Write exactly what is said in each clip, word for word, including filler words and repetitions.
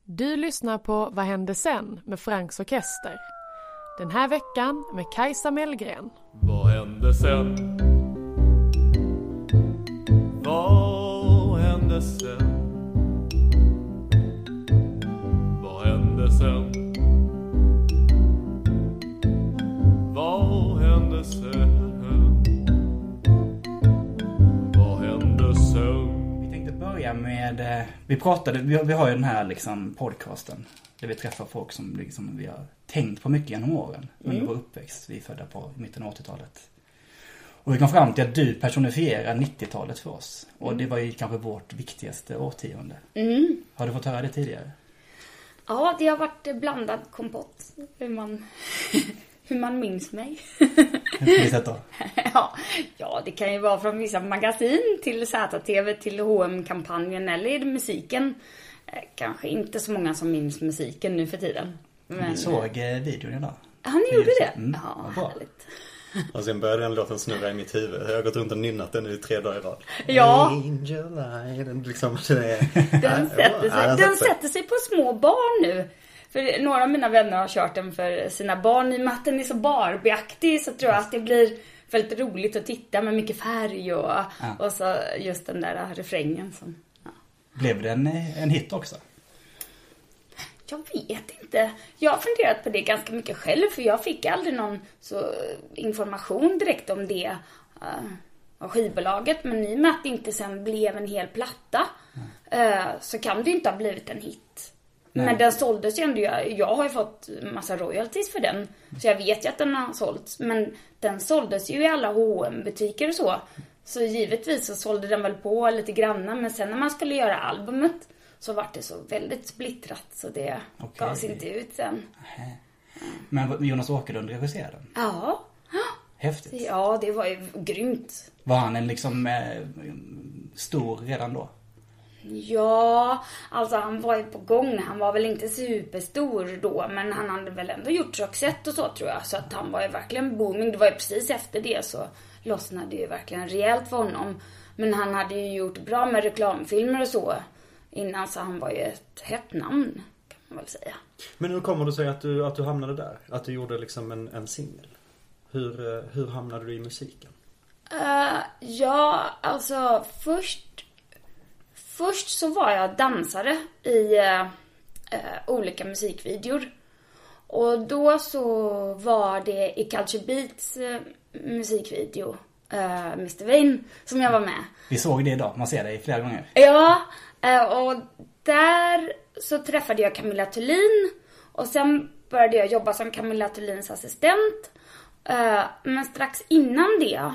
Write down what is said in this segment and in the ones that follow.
Du lyssnar på Vad hände sen med Franks orkester. Den här veckan med Kajsa Mellgren. Vad hände sen? Vad hände sen? Vad hände sen? Vad hände sen? Vad hände sen? Vi tänkte börja med, vi pratade, vi, vi har ju den här liksom podcasten där vi träffar folk som liksom vi har tänkt på mycket genom åren under mm. vår uppväxt. Vi är födda på mitten av åttiotalet. Och vi kom fram till att du personifierar nittiotalet för oss. Och mm. det var ju kanske vårt viktigaste årtionde. Mm. Har du fått höra det tidigare? Ja, det har varit blandad kompott. Hur man, hur man minns mig. Hur sätt då? ja, ja, det kan ju vara från vissa magasin till Z T V till H och M-kampanjen eller musiken. Kanske inte så många som minns musiken nu för tiden. Men... Vi såg videon idag. Ja, ni gjorde det? Mm. Ja, bra. Härligt. Och sen började den låten snurra i mitt huvud. Jag har gått runt och nynnat den i tre dagar i rad. Ja. Angel Eye. Den, liksom, den, är... den, sätter, sig. Ja, den, den sätter sig på små barn nu. För några av mina vänner har kört den för sina barn. I och med att den är så Barbie-aktig så tror jag att det blir väldigt roligt att titta med mycket färg. Och, ja. och så just den där refrängen. Som, ja. Blev det en, en hit också? Jag vet inte. Jag har funderat på det ganska mycket själv. För jag fick aldrig någon så information direkt om det uh, av skivbolaget. Men i och med att det inte sen blev en hel platta uh, så kan det inte ha blivit en hit. Nej. Men den såldes ju ändå. Jag, jag har ju fått massa royalties för den. Så jag vet ju att den har sålts. Men den såldes ju i alla H och M-butiker och så. Så givetvis så sålde den väl på lite granna. Men sen när man skulle göra albumet så var det så väldigt splittrat så det okay. gavs inte ut sen. Aha. Men Jonas Åkerlund regisserade den? Ja. Häftigt. Ja, det var ju grymt. Var han en liksom eh, stor redan då? Ja, alltså han var ju på gång. Han var väl inte superstor då, men han hade väl ändå gjort Roxette och så tror jag. Så att han var ju verkligen booming. Det var ju precis efter det så lossnade det ju verkligen rejält för honom. Men han hade ju gjort bra med reklamfilmer och så. Innan så han var ju ett hett namn kan man väl säga. Men hur kommer det sig att du, att du hamnade där? Att du gjorde liksom en, en singel? Hur, hur hamnade du i musiken? Uh, ja, alltså först Först så var jag dansare i uh, uh, olika musikvideor. Och då så var det i Culture Beats uh, musikvideo uh, mister Vain som jag var med. Vi såg det idag, man ser det flera gånger. Ja, och där så träffade jag Camilla Thulin. Och sen började jag jobba som Camilla Thulins assistent. Men strax innan det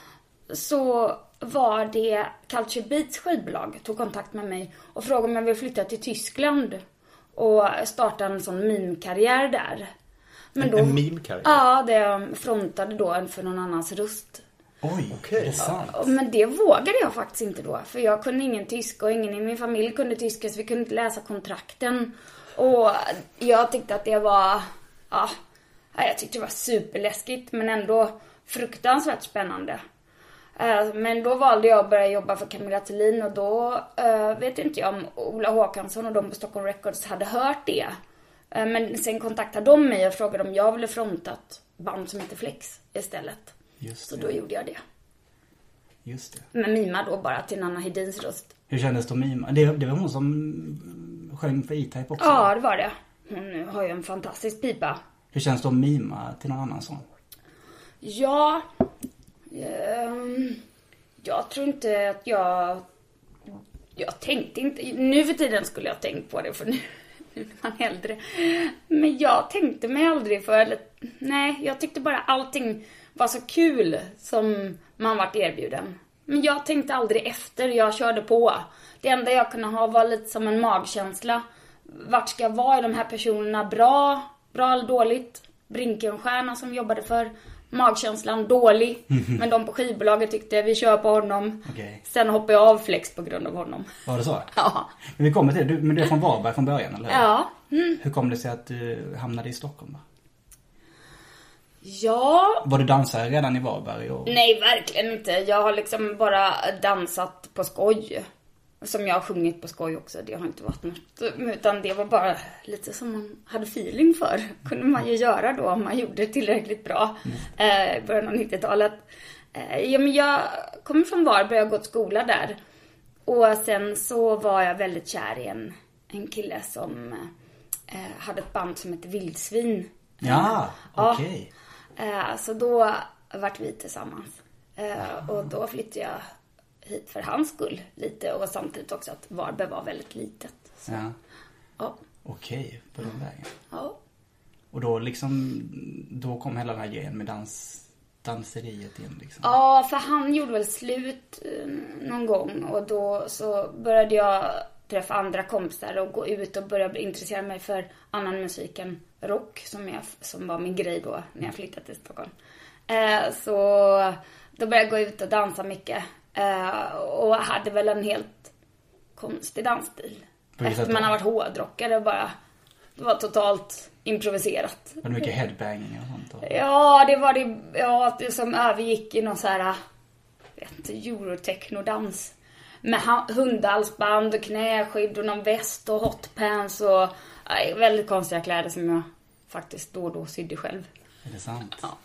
så var det Culture Beats skivbolag tog kontakt med mig och frågade om jag ville flytta till Tyskland och starta en sån meme-karriär där. Men då, en meme-karriär? Ja, det jag frontade då för någon annans röst. Oj, okay. Det är sant. Ja, men det vågade jag faktiskt inte då. För jag kunde ingen tyska och ingen i min familj kunde tyska. Så vi kunde inte läsa kontrakten. Och jag tyckte att det var... Ja, jag tyckte det var superläskigt. Men ändå fruktansvärt spännande. Men då valde jag att börja jobba för Camilla Thulin. Och då vet inte jag om Ola Håkansson och de på Stockholm Records hade hört det. Men sen kontaktade de mig och frågade om jag ville fronta ett band som heter Flex istället. Just så det. då gjorde jag det. Just det. Men mima då bara till Nanna Hedins röst. Hur kändes det att mima? Det, det var hon som sjöng för E-Type också. Ja, det var det. Hon har ju en fantastisk pipa. Hur känns det att mima till någon annan sån? Ja, um, jag tror inte att jag... Jag tänkte inte... Nu för tiden skulle jag tänkt på det för nu, nu är man äldre. Men jag tänkte mig aldrig för... Eller, nej, jag tyckte bara allting var så kul som man varit erbjuden. Men jag tänkte aldrig efter, jag körde på. Det enda jag kunde ha var lite som en magkänsla. Vart ska jag vara? Är de här personerna bra? Bra eller dåligt? Brinkenstjärna som jobbade för magkänslan dålig. Mm-hmm. Men de på skivbolaget tyckte vi kör på honom. Okay. Sen hoppade jag av Flex på grund av honom. Var det så? Ja. Men vi kommer till det. Men du är från Varberg från början, eller hur? Ja. Mm. Hur kom det sig att du hamnade i Stockholm då? Ja. Var du dansare redan i Varberg? Och... Nej, verkligen inte. Jag har liksom bara dansat på skoj. Som jag har sjungit på skoj också. Det har inte varit något. Utan det var bara lite som man hade feeling för. Kunde man ju göra då om man gjorde det tillräckligt bra. I eh, början av nittiotalet. Eh, ja, men jag kommer från Varberg och har gått skola där. Och sen så var jag väldigt kär i en, en kille som eh, hade ett band som heter Vildsvin. Ja, okej. Okay. Eh, så då vart vi tillsammans. Eh, och då flyttade jag hit för hans skull lite. Och samtidigt också att Varberg var väldigt litet. Så. Ja. Ja. Okej, på den vägen. Ja. Och då liksom, då kom hela den här grejen med dans, danseriet in liksom. Ja, för han gjorde väl slut eh, någon gång. Och då så började jag träffa andra kompisar och gå ut och börja intressera mig för annan musik än rock. Som, jag, som var min grej då när jag flyttade till Stockholm. Eh, så då började jag gå ut och dansa mycket. Uh, och hade väl en helt konstig dansstil. Efter man har varit hårdrockare och bara. Det var totalt improviserat. Var det mycket headbanging och sånt då? Ja, det var det, ja, det som övergick i någon så här, vet inte, eurotechnodans. Med hundhalsband och knäskydd och någon väst och hotpants och äh, väldigt konstiga kläder som jag faktiskt då och då sydde själv. Är det sant? Ja.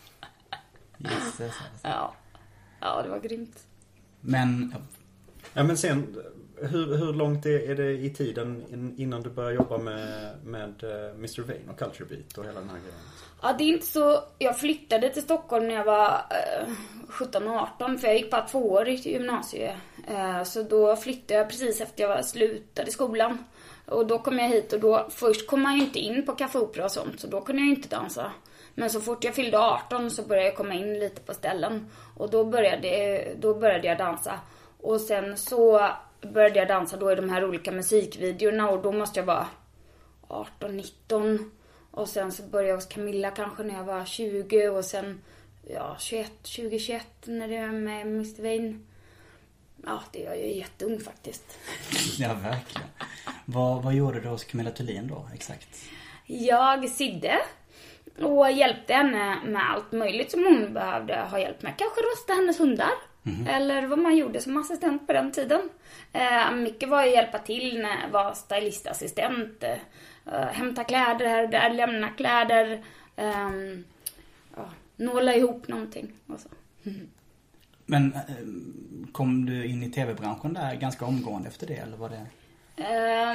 Yes, det är sant. Ja. Ja, det var grymt. Men ja, men sen hur, hur långt är, är det i tiden innan du börjar jobba med, med mister Vain och Culture Beat och hela den här grejen? Ja, det är inte så. Jag flyttade till Stockholm när jag var eh, sjutton arton, för jag gick bara två år i gymnasiet. Eh, så då flyttade jag precis efter jag var slutade skolan. Och då kom jag hit och då först kom man ju inte in på Café Opera och sånt, så då kunde jag inte dansa. Men så fort jag fyllde arton så började jag komma in lite på ställen. Och då började, då började jag dansa. Och sen så började jag dansa då i de här olika musikvideorna. Och då måste jag vara arton nitton. Och sen så började jag hos Camilla kanske när jag var tjugo. Och sen ja, tjugoett, tjugo tjugoett när det var med mister Vain. Ja, det är ju jätteung faktiskt. Ja, verkligen. Vad, vad gjorde du hos Camilla Thulin då, exakt? Jag sydde. Och hjälpte henne med allt möjligt som hon behövde ha hjälp med. Kanske rösta hennes hundar. Mm. Eller vad man gjorde som assistent på den tiden. Eh, mycket var att hjälpa till när jag var stylistassistent. Eh, hämta kläder här och där, lämna kläder. Eh, ja, nåla ihop någonting. Och så. Mm. Men eh, kom du in i tv-branschen där ganska omgående efter det? Eller var det? Eh,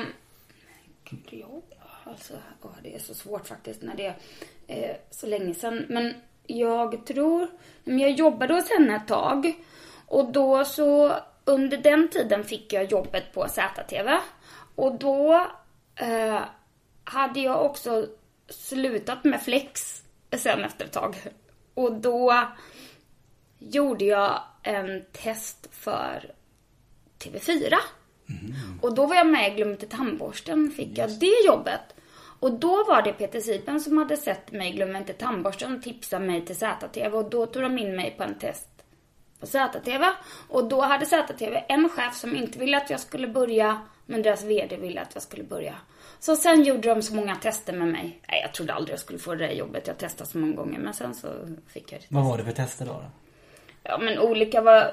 ja, alltså, åh, det är så svårt faktiskt när det är eh, så länge sedan. Men jag tror, men jag jobbade hos henne ett tag. Och då så, under den tiden fick jag jobbet på Z T V. Och då eh, hade jag också slutat med Flex sen efter ett tag. Och då gjorde jag en test för T V fyra. Mm. Och då var jag med i Glöm inte tandborsten, fick jag det jobbet. Och då var det Peter Sipen som hade sett mig Glöm inte tandborsten och tipsade mig till Z T V. Och då tog de in mig på en test på Z T V. Och då hade Z T V en chef som inte ville att jag skulle börja, men deras vd ville att jag skulle börja. Så sen gjorde de så många tester med mig. Nej, jag trodde aldrig jag skulle få det jobbet. Jag testade så många gånger, men sen så fick jag det. Vad var det för tester då? då? Ja, men olika var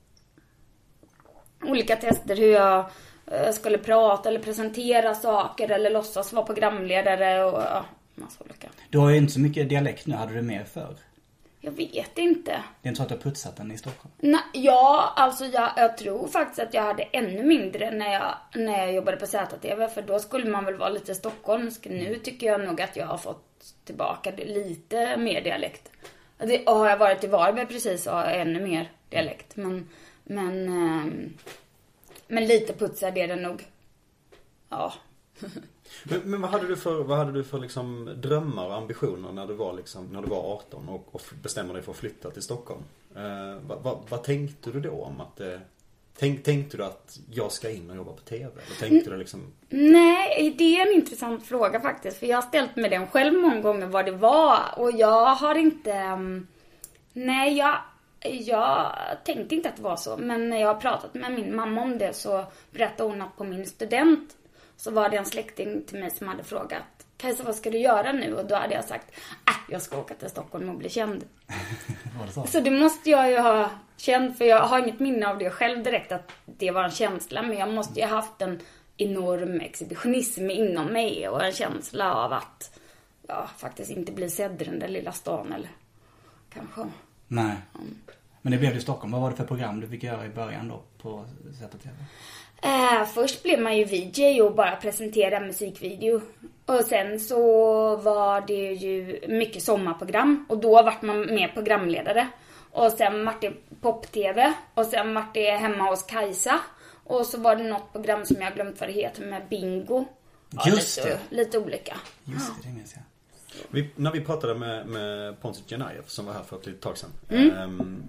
olika tester hur jag skulle prata eller presentera saker eller låtsas vara programledare och ja, massa olika. Du har ju inte så mycket dialekt nu, hade du mer för? Jag vet inte. Det är inte så att du har putsat den i Stockholm? Nej, ja, alltså jag, jag tror faktiskt att jag hade ännu mindre när jag, när jag jobbade på Z T V. För då skulle man väl vara lite stockholmsk. Nu tycker jag nog att jag har fått tillbaka lite mer dialekt. Det, har jag varit i Varberg precis så har jag ännu mer dialekt. Men, men, ähm, men lite putsad är det nog. Ja. Men, men vad hade du för, vad hade du för liksom drömmar och ambitioner när du var, liksom, när du var arton och, och bestämde dig för att flytta till Stockholm? Eh, vad, vad, vad tänkte du då om att... Eh, tänk, tänkte du att jag ska in och jobba på tv? Eller tänkte du liksom... Nej, det är en intressant fråga faktiskt. För jag har ställt mig den själv många gånger vad det var. Och jag har inte... Um, nej, jag... Jag tänkte inte att det var så. Men när jag har pratat med min mamma om det så berättade hon att på min student så var det en släkting till mig som hade frågat Kajsa, vad ska du göra nu? Och då hade jag sagt, äh, jag ska åka till Stockholm och bli känd. Var det så? Så det måste jag ju ha känt, för jag har inget minne av det själv direkt att det var en känsla. Men jag måste ju ha haft en enorm exhibitionism inom mig och en känsla av att ja, faktiskt inte bli sedd i den där lilla stan eller kanske. Nej. Men det blev ju Stockholm. Vad var det för program du fick göra i början då på Z T V? Eh, först blev man ju V J och bara presentera musikvideo. Och sen så var det ju mycket sommarprogram. Och då var man med programledare. Och sen var det pop-tv. Och sen var det hemma hos Kajsa. Och så var det något program som jag glömt vad det heter med bingo. Ja, Just lite, det. Lite olika. Just det, det minns jag. Vi, när vi pratade med, med Pontus Genaev som var här för ett litet tag sedan. Mm. Um,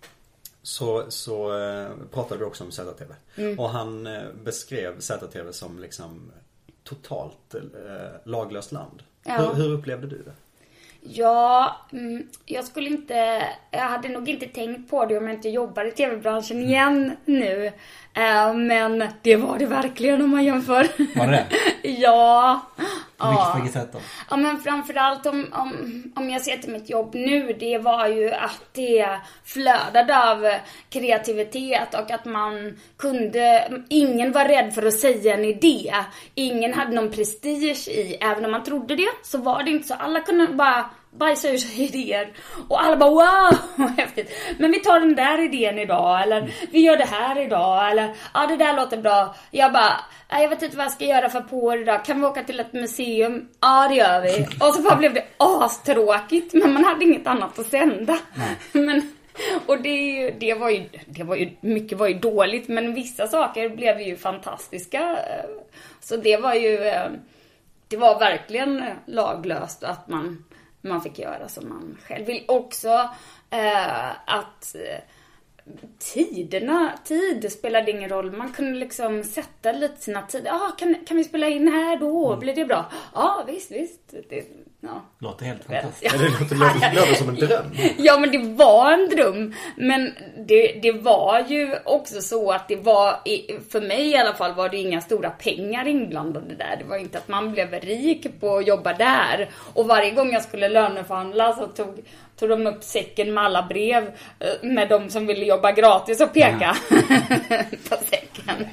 så så uh, pratade vi också om Z T V. Mm. Och han uh, beskrev Z T V som liksom totalt uh, laglöst land. Ja. Hur, hur upplevde du det? Ja, mm, jag skulle inte, jag hade nog inte tänkt på det om jag inte jobbar i tv-branschen igen nu. Uh, men det var det verkligen om man jämför. Var det det? Ja. Vilket, vilket sätt då? Ja, men framförallt om, om, om jag ser till mitt jobb nu, det var ju att det flödade av kreativitet och att man kunde, ingen var rädd för att säga en idé. Ingen hade någon prestige i, även om man trodde det, så var det inte så. Alla kunde bara bajsa ur sig idéer. Och alla bara, wow, häftigt. Men vi tar den där idén idag. Eller vi gör det här idag. Eller, ja, det där låter bra. Jag bara, jag vet inte vad jag ska göra för på idag. Kan vi åka till ett museum? Ja, det gör vi. Och så bara blev det astråkigt. Men man hade inget annat att sända. Men, och det, det, var ju, det var ju, mycket var ju dåligt. Men vissa saker blev ju fantastiska. Så det var ju, det var verkligen laglöst att man man fick göra som man själv vill. Också eh, att eh, tiderna, tid spelade ingen roll. Man kunde liksom sätta lite sina tider. Ah, kan, kan vi spela in här då? Blir det bra? Ja, ah, visst, visst. Det, ja. Låter helt fantastiskt. Ja. Det låter, låter, låter som en dröm. Ja, men det var en dröm. Men det, det var ju också så att det var, för mig i alla fall, var det inga stora pengar inblandade där. Det var inte att man blev rik på att jobba där. Och varje gång jag skulle löneförhandla så tog, tog de upp säcken med alla brev med de som ville jobba gratis och peka ja. på säcken.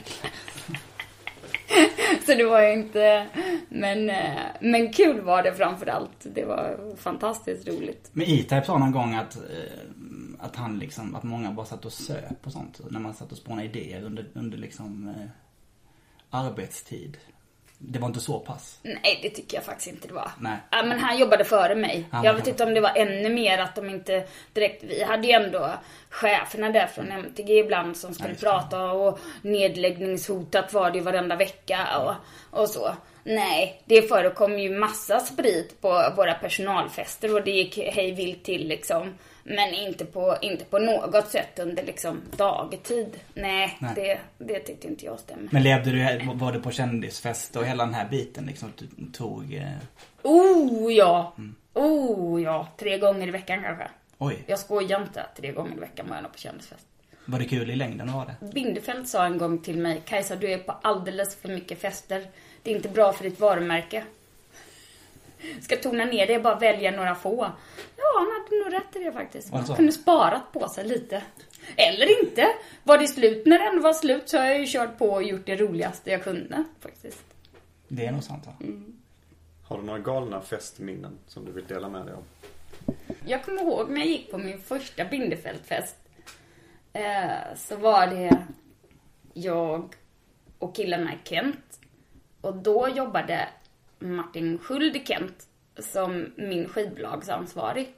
Så det var ju inte, men, men kul var det framförallt. Det var fantastiskt roligt. Men E-Type sa någon gång att, att han liksom, att många bara satt och söp och sånt. När man satt och spånade idéer under, under liksom eh, arbetstid. Det var inte så pass. Nej, det tycker jag faktiskt inte det var. Nej. Ja, men han jobbade före mig. Ja, jag vet inte om det var ännu mer att de inte direkt... Vi hade ju ändå cheferna där från M T G ibland som skulle ja, prata och nedläggningshotat var det varenda vecka och, och så. Nej, det förekom ju massa sprit på våra personalfester och det gick hej vilt till liksom. Men inte på, inte på något sätt under liksom dagtid. Nej, Nej. Det, det tyckte inte jag stämmer. Men levde du, var du på kändisfest och hela den här biten liksom du tog... Eh... Oh ja, mm. oh ja, tre gånger i veckan kanske. Oj. Jag skojar inte, tre gånger i veckan var jag på kändisfest. Var det kul i längden, var det? Bindefeld sa en gång till mig, Kajsa, du är på alldeles för mycket fester. Det är inte bra för ditt varumärke. Ska tona ner det, bara välja några få. Ja, han hade nog rätt i det faktiskt. Man kunde sparat på sig lite. Eller inte. Var det slut? När det ändå var slut så har jag ju kört på och gjort det roligaste jag kunde faktiskt. Det är nog sant, va? Mm. Har du några galna festminnen som du vill dela med dig av? Jag kommer ihåg när jag gick på min första Bindefeldfest. Eh, så var det jag och killarna i Kent. Och då jobbade Martin Sköld i Kent som min skivbolagsansvarig.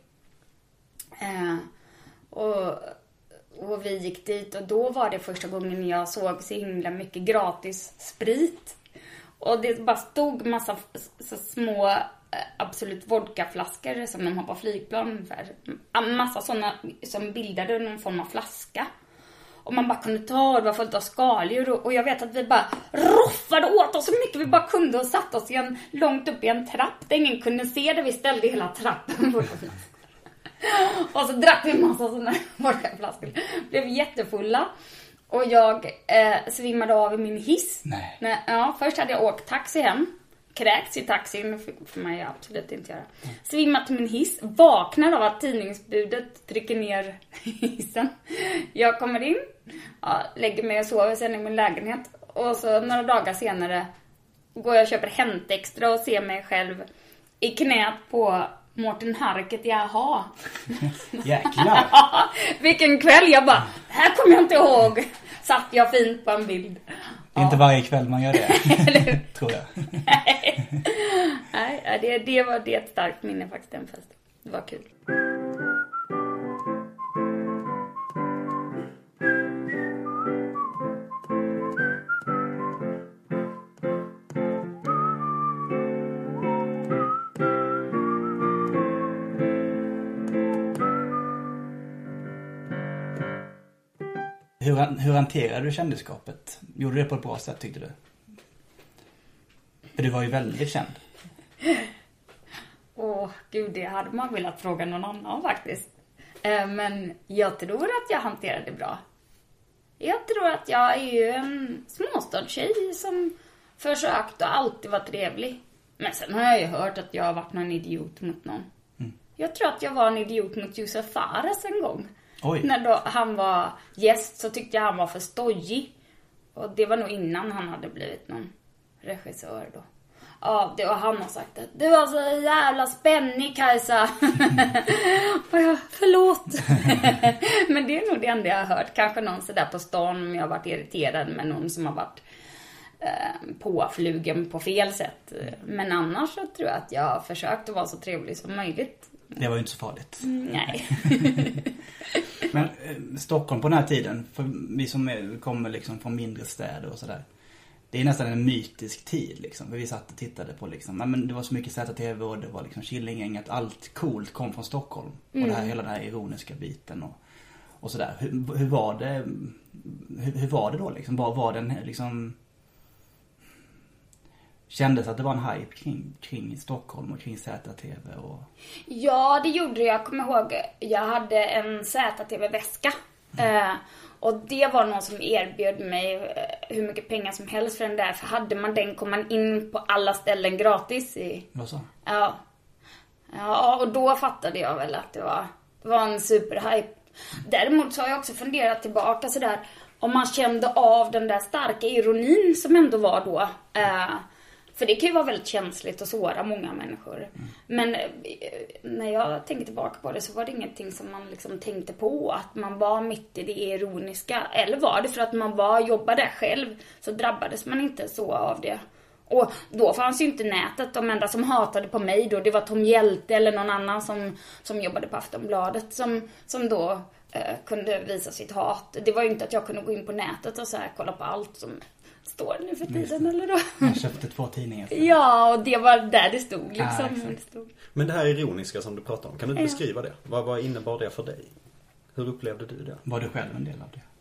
Eh, och, och vi gick dit och då var det första gången jag såg så himla mycket gratis sprit. Och det bara stod massa så små Absolut vodkaflaskor som de har på flygplan ungefär. En massa sådana som bildade någon form av flaska. Och man bara kunde ta, det var fullt av skaldjur. Och jag vet att vi bara roffade åt oss så mycket vi bara kunde och satt oss igen, långt upp i en trapp där ingen kunde se det. Vi ställde hela trappen på flaskor. Och så drack vi en massa sådana vodkaflaskor. Blev jättefulla. Och jag eh, svimmade av i min hiss. Nej. Nej, ja, först hade jag åkt taxi hem. kräks i taxin, för man ju absolut inte göra. Svimmar till min hiss, vaknar av att tidningsbudet trycker ner hissen. Jag kommer in, ja, lägger mig och sover sen i min lägenhet. Och så några dagar senare går jag och köper Hänt Extra och ser mig själv i knät på Mårten Harket i Aha. Jäklar. Vilken kväll, jag bara, det här kommer jag inte ihåg. Satt jag fint på en bild. Det är inte varje kväll man gör det, tror jag. Nej, Nej det, det var det ett starkt minne faktiskt, den festen. Det var kul. Hur, hur hanterade du kändisskapet? Gjorde du det på ett bra sätt, tyckte du? För du var ju väldigt känd. Åh, gud, det hade man velat fråga någon annan faktiskt. Eh, men jag tror att jag hanterade det bra. Jag tror att jag är ju en småstadstjej som försökt och alltid vara trevlig. Men sen har jag ju hört att jag har varit någon idiot mot någon. Mm. Jag tror att jag var en idiot mot Josef Fares en gång. Oj. När då han var gäst så tyckte jag han var för stojig. Och det var nog innan han hade blivit någon regissör då. Ja, det var han har sagt det. Du var så jävla spännig, Kajsa. Och jag, förlåt. Men det är nog det enda jag har hört. Kanske någon sådär på stan om jag har varit irriterad med någon som har varit eh, påflugen på fel sätt. Men annars så tror jag att jag har försökt att vara så trevlig som möjligt. Det var ju inte så farligt. Mm, nej. Men eh, Stockholm på den här tiden, för vi som är, kommer liksom från mindre städer och sådär. Det är nästan en mytisk tid liksom. För vi satt och tittade på liksom, nej, men det var så mycket Z T V och det var liksom Killinggänget. Allt coolt kom från Stockholm. Mm. Och det här, hela den här ironiska biten och, och sådär. Hur, hur var det hur, hur var det då liksom? Var, var den liksom... Kändes att det var en hype kring, kring Stockholm och kring Z T V och... Ja, det gjorde jag. Jag kommer ihåg, jag hade en Z T V-väska. Mm. Eh, och det var någon som erbjöd mig eh, hur mycket pengar som helst för den där. För hade man den kom man in på alla ställen gratis. I, Vad så? Ja. Ja, och då fattade jag väl att det var, det var en superhype. Däremot så har jag också funderat tillbaka sådär. Om man kände av den där starka ironin som ändå var då. Eh, För det kan ju vara väldigt känsligt och såra många människor. Mm. Men när jag tänker tillbaka på det så var det ingenting som man liksom tänkte på. Att man var mitt i det ironiska. Eller var det för att man var jobbade själv så drabbades man inte så av det. Och då fanns ju inte nätet. De enda som hatade på mig då, det var Tom Hjälte eller någon annan som, som jobbade på Aftonbladet. Som, som då eh, kunde visa sitt hat. Det var ju inte att jag kunde gå in på nätet och så här, kolla på allt som... står nu för tiden eller då. Jag köpte två tidningar. Ja, och det var där det stod liksom. Ah, det stod. Men det här ironiska som du pratar om, kan du Ja. beskriva det? Vad, vad innebar det för dig? Hur upplevde du det? Var du själv en del av det?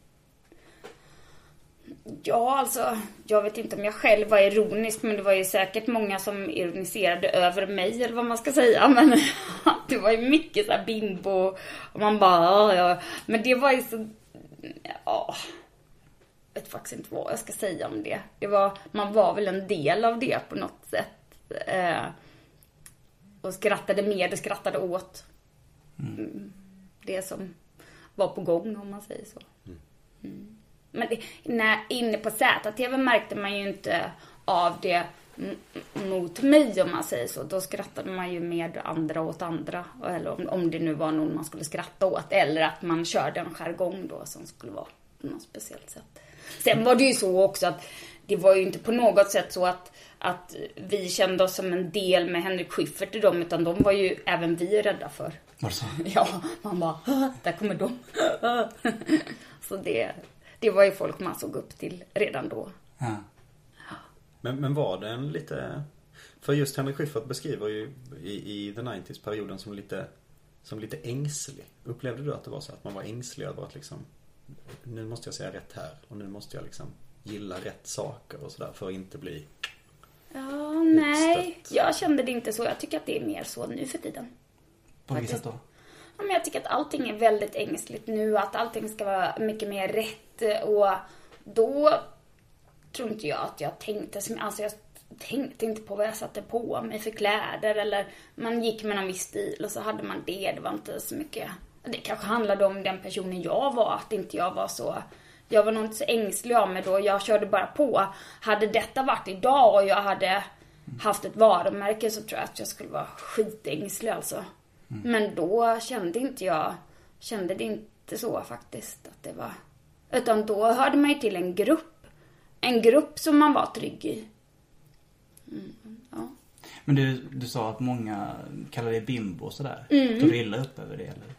Ja, alltså, jag vet inte om jag själv var ironisk, men det var ju säkert många som ironiserade över mig, eller vad man ska säga. Men det var ju mycket så här bimbo, och man bara, ja, men det var ju så, ja, jag vet faktiskt inte vad jag ska säga om det. Det var, man var väl en del av det på något sätt. Eh, och skrattade med, och skrattade åt mm. det som var på gång, om man säger så. Mm. Men det, när, inne på Z T V märkte man ju inte av det m- mot mig, om man säger så. Då skrattade man ju med andra åt andra. Eller om, om det nu var någon man skulle skratta åt. Eller att man körde en jargong då som skulle vara på något speciellt sätt. Sen var det ju så också att det var ju inte på något sätt så att, att vi kände oss som en del med Henrik Schyffert i dem. Utan de var ju även vi rädda för. Var det så? Ja, man bara, där kommer de. Så det... Det var ju folk man såg upp till redan då. Ja. Men, men var det en lite... För just Henrik Schyffert beskriver ju i, i The nittio-perioden som lite, som lite ängslig. Upplevde du att det var så att man var ängslig över att liksom... Nu måste jag säga rätt här. Och nu måste jag liksom gilla rätt saker och sådär för att inte bli... Ja, nej. Utstött. Jag kände det inte så. Jag tycker att det är mer så nu för tiden. På vilket sätt då? Ja, men jag tycker att allting är väldigt ängsligt nu. Att allting ska vara mycket mer rätt. Och då tror inte jag att jag tänkte som, alltså jag tänkte inte på vad jag satte på mig för kläder. Eller man gick med någon viss stil och så hade man det. Det var inte så mycket. Det kanske handlade om den personen jag var. Att inte jag var så... Jag var nog inte så ängslig av mig då. Jag körde bara på. Hade detta varit idag och jag hade haft ett varumärke så tror jag att jag skulle vara skitängslig alltså. Mm. Men då kände inte jag... Kände det inte så faktiskt att det var... Utan då hörde man ju till en grupp. En grupp som man var trygg i. Mm, ja. Men du, du sa att många kallar det bimbo och sådär. Mm. Tog du illa upp över det eller?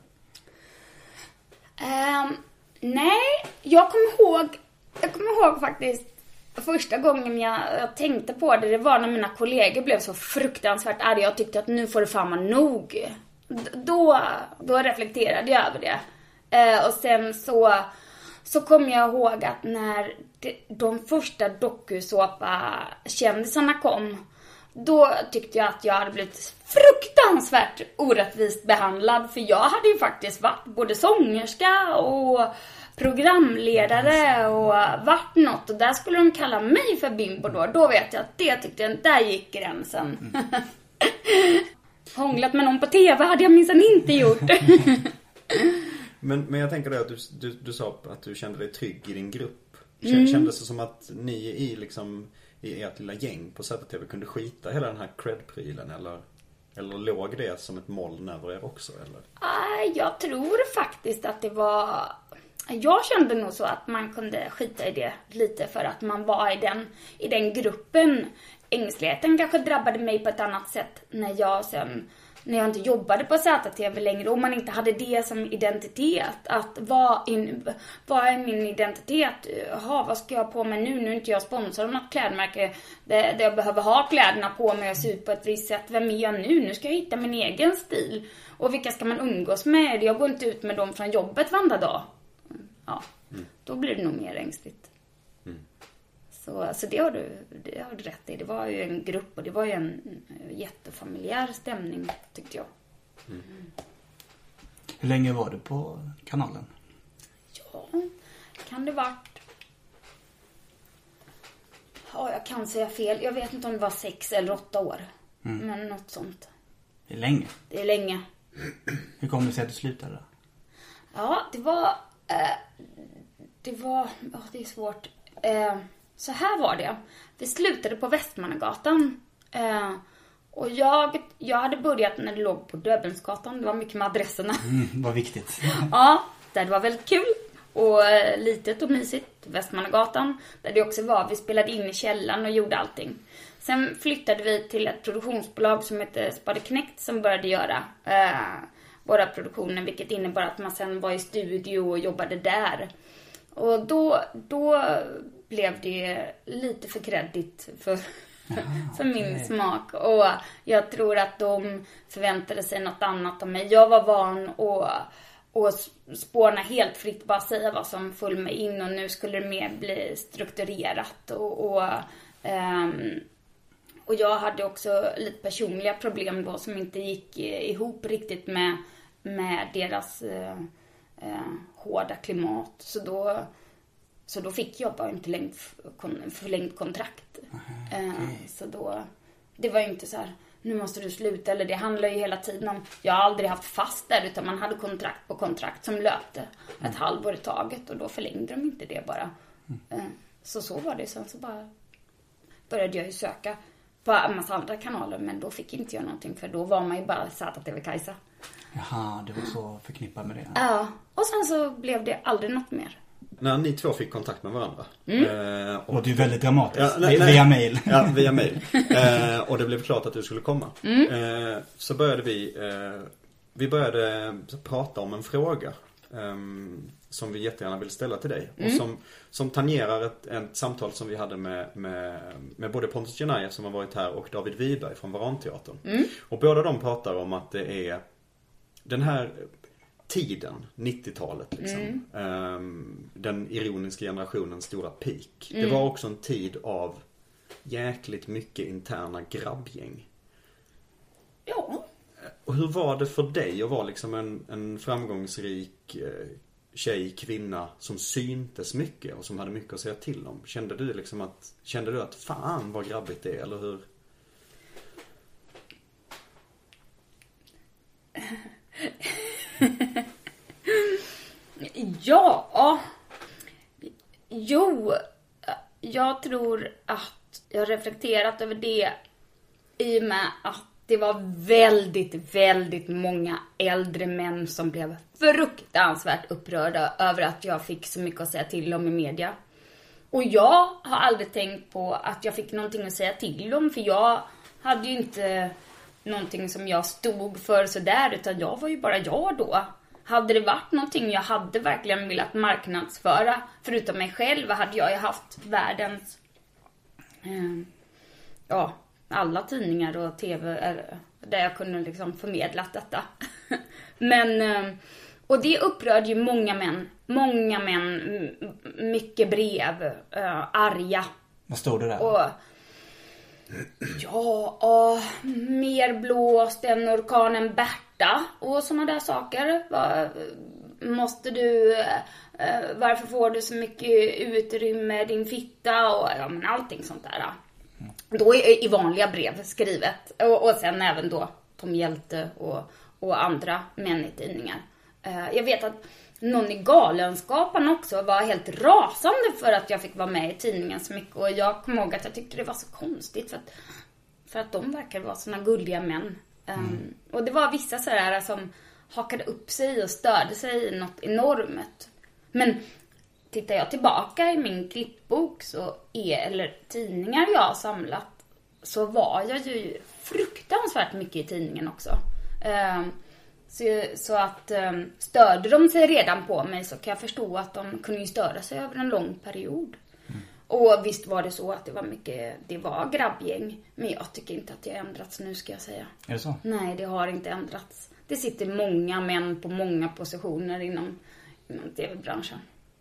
Um, nej, jag kommer ihåg... Jag kommer ihåg faktiskt... Första gången jag, jag tänkte på det, det var när mina kollegor blev så fruktansvärt arga. Jag tyckte att nu får det fan vara nog. Då, då reflekterade jag över det. Uh, och sen så... Så kommer jag ihåg att när de, de första dokusåpa-kändisarna kom, då tyckte jag att jag hade blivit fruktansvärt orättvist behandlad. För jag hade ju faktiskt varit både sångerska och programledare och varit något. Och där skulle de kalla mig för bimbo då. Då vet jag att det tyckte jag, där gick gränsen. Mm. Hånglat med någon på tv hade jag minsann inte gjort. Men, men jag tänker det att du, du, du sa att du kände dig trygg i din grupp. Mm. Kändes det som att ni i, liksom, i ert lilla gäng på Z T V kunde skita hela den här cred-prylen? Eller, eller låg det som ett moln över er också? Eller? Jag tror faktiskt att det var... Jag kände nog så att man kunde skita i det lite för att man var i den, i den gruppen. Ängsligheten kanske drabbade mig på ett annat sätt när jag sen... När jag inte jobbade på Z T V längre och man inte hade det som identitet. Att vad, in, vad är min identitet? Jaha, vad ska jag på mig nu? Nu är inte jag sponsor av något klädmärke där, där jag behöver ha kläderna på mig och se ut på ett visst sätt. Vem är jag nu? Nu ska jag hitta min egen stil. Och vilka ska man umgås med? Jag går inte ut med dem från jobbet varenda dag. Ja, mm. Då blir det nog mer ängsligt. Mm. Så, så det, har du, det har du rätt i. Det var ju en grupp och det var ju en jättefamiljär stämning, tyckte jag. Mm. Hur länge var du på kanalen? Ja, kan det varit... Ja, jag kan säga fel. Jag vet inte om det var sex eller åtta år. Mm. Men något sånt. Det är länge. Det är länge. Hur kom det sig att du slutade då? Ja, det var... Eh, det var... Ja, oh, det är svårt. Eh, Så här var det. Vi slutade på Västmannagatan. Eh, och jag, jag hade börjat när det låg på Döbelnsgatan. Det var mycket med adresserna. Mm, vad viktigt. Ja, det var väldigt kul. Och eh, litet och mysigt. Västmannagatan. Där det också var. Vi spelade in i källaren och gjorde allting. Sen flyttade vi till ett produktionsbolag som heter Spade Knekt. Som började göra eh, våra produktioner. Vilket innebar att man sen var i studio och jobbade där. Och då... då blev det lite för kreddigt för, för, för min smak. Och jag tror att de förväntade sig något annat av mig. Jag var van att, att spåna helt fritt, bara säga vad som föll mig in. Och nu skulle det mer bli strukturerat. Och, och, um, och jag hade också lite personliga problem då som inte gick ihop riktigt med, med deras uh, uh, hårda klimat. Så då... Så då fick jag bara inte längd, förlängt kontrakt. Okay. Uh, så då, det var ju inte så här, nu måste du sluta. Eller det handlar ju hela tiden om, jag har aldrig haft fast där. Utan man hade kontrakt på kontrakt som löpte ett mm. halvår i taget. Och då förlängde de inte det bara. Mm. Uh, så så var det. Sen så bara började jag ju söka på en massa andra kanaler. Men då fick inte jag någonting. För då var man ju bara Z T V Kajsa. Jaha, det var så förknippat med det. Ja, uh, och sen så blev det aldrig något mer. När ni två fick kontakt med varandra. Mm. Eh, och, och det är väldigt dramatiskt. Ja, nej, nej, via mail. Ja, via mail. Eh, och det blev klart att du skulle komma. Mm. Eh, så började vi... Eh, vi började prata om en fråga. Eh, som vi jättegärna vill ställa till dig. Mm. Och som, som tangerar ett, ett samtal som vi hade med, med, med både Pontus Janaya som har varit här och David Wiberg från Varanteatern. Mm. Och båda de pratar om att det är den här... tiden, nittiotalet liksom. Mm. Um, den ironiska generationens stora peak. Mm. Det var också en tid av jäkligt mycket interna grabbgäng. Ja. Och hur var det för dig att vara liksom en, en framgångsrik eh, tjej, kvinna som syntes mycket och som hade mycket att säga till om. Kände du liksom att, kände du att fan vad grabbigt det är, eller hur? Ja. Jo, jag tror att jag har reflekterat över det i och med att det var väldigt, väldigt många äldre män som blev fruktansvärt upprörda över att jag fick så mycket att säga till om i media. Och jag har aldrig tänkt på att jag fick någonting att säga till om, för jag hade ju inte någonting som jag stod för sådär, utan jag var ju bara jag då. Hade det varit någonting jag hade verkligen velat marknadsföra, förutom mig själv, hade jag ju haft världens, eh, ja, alla tidningar och tv där jag kunde liksom förmedla detta. Men, eh, och det upprörde ju många män, många män, mycket brev, eh, arga. Vad stod det där? Och, ja, och mer blåst än orkanen Berta och såna där saker. Va, måste du, eh, varför får du så mycket utrymme, din fitta och ja, men allting sånt där. Mm. Då är i vanliga brev skrivet. Och, och sen även då Tom Hjälte och, och andra män i tidningar. Eh, jag vet att någon i Galenskapen också var helt rasande för att jag fick vara med i tidningen så mycket. Och jag kommer ihåg att jag tyckte det var så konstigt för att, för att de verkar vara såna gulliga män. Mm. Um, och det var vissa sådär som hakade upp sig och störde sig i något enormt. Men tittar jag tillbaka i min klippbok så är, eller tidningar jag har samlat, så var jag ju fruktansvärt mycket i tidningen också. Um, Så, så att um, störde de sig redan på mig, så kan jag förstå att de kunde ju störa sig över en lång period. Mm. Och visst var det så att det var mycket, det var grabbgäng. Men jag tycker inte att det har ändrats nu, ska jag säga. Är det så? Nej, det har inte ändrats. Det sitter många män på många positioner inom, inom tv-branschen.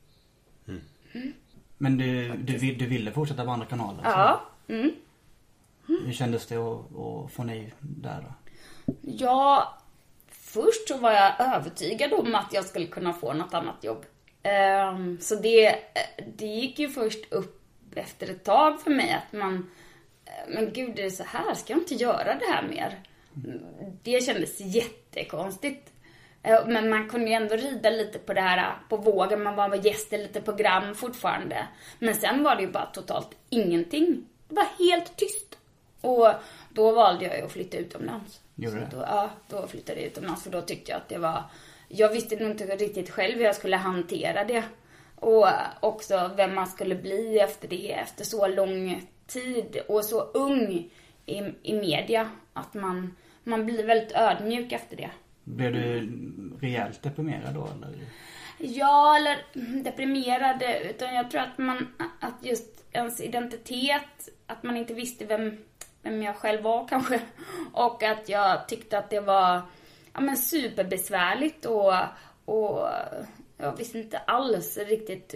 Mm. Mm. Men du, du, du ville fortsätta på andra kanaler? Ja. Mm. Mm. Hur kändes det att, att få nej där då? Ja... Först så var jag övertygad om att jag skulle kunna få något annat jobb. Så det, det gick ju först upp efter ett tag för mig att man, men gud, det är så här, ska jag inte göra det här mer? Det kändes jättekonstigt. Men man kunde ju ändå rida lite på det här, på vågen. Man var gäst i lite program fortfarande. Men sen var det ju bara totalt ingenting. Det var helt tyst. Och då valde jag ju att flytta utomlands. Gjorde det? Då, ja, då flyttade jag utomlands, för då tyckte jag att det var... Jag visste nog inte riktigt själv hur jag skulle hantera det. Och också vem man skulle bli efter det, efter så lång tid och så ung i, i media. Att man, man blir väldigt ödmjuk efter det. Blev du rejält deprimerad då, eller? Ja, eller deprimerad, utan jag tror att man, att just ens identitet, att man inte visste vem... vem jag själv var kanske. Och att jag tyckte att det var ja, men superbesvärligt. Och, och jag visste inte alls riktigt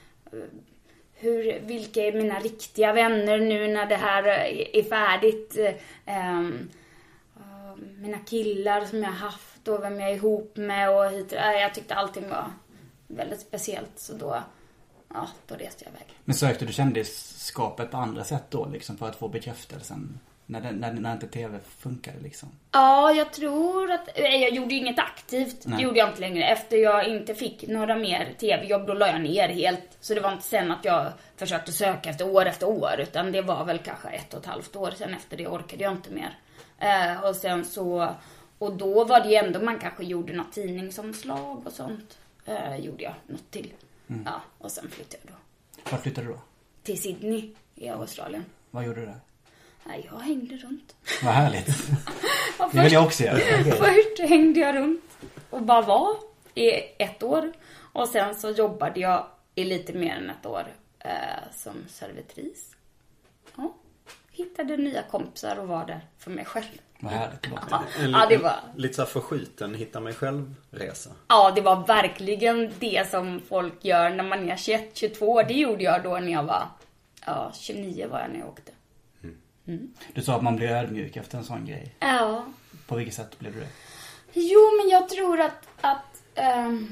hur, vilka är mina riktiga vänner nu när det här är färdigt. Um, mina killar som jag har haft och vem jag är ihop med. Och hit, jag tyckte allting var väldigt speciellt. Så då, ja, då reste jag iväg. Men sökte du kändisskapet på andra sätt då liksom, för att få bekräftelsen när, det, när, när inte tv funkade liksom? Ja, jag tror att jag gjorde inget aktivt. Nej. Det gjorde jag inte längre. Efter jag inte fick några mer tv-jobb, då la jag ner helt. Så det var inte sen att jag försökte söka efter år efter år, utan det var väl kanske ett och ett halvt år sen. Efter det orkade jag inte mer. eh, Och sen så, och då var det ju ändå, man kanske gjorde något tidningsomslag och sånt. eh, Gjorde jag något till. Mm. Ja, och sen flyttade jag då. Var flyttade du då? Till Sydney i Australien. Vad gjorde du där? Nej, jag hängde runt. Vad härligt. Ja, det vill jag också göra. Först hängde jag runt och bara var i ett år. Och sen så jobbade jag i lite mer än ett år eh, som servitris. Ja, hittade nya kompisar och var där för mig själv. Vad härligt det var. Ja, En, ja, det var... Lite så här förskjuten, hitta mig själv-resa. Ja, det var verkligen det som folk gör när man är tjugoett tjugotvå. Det gjorde jag då när jag var ja, tjugonio var jag när jag åkte. Mm. Du sa att man blir ödmjuk efter en sån grej. Ja. På vilket sätt blev du det? Jo, men jag tror att, att, ähm,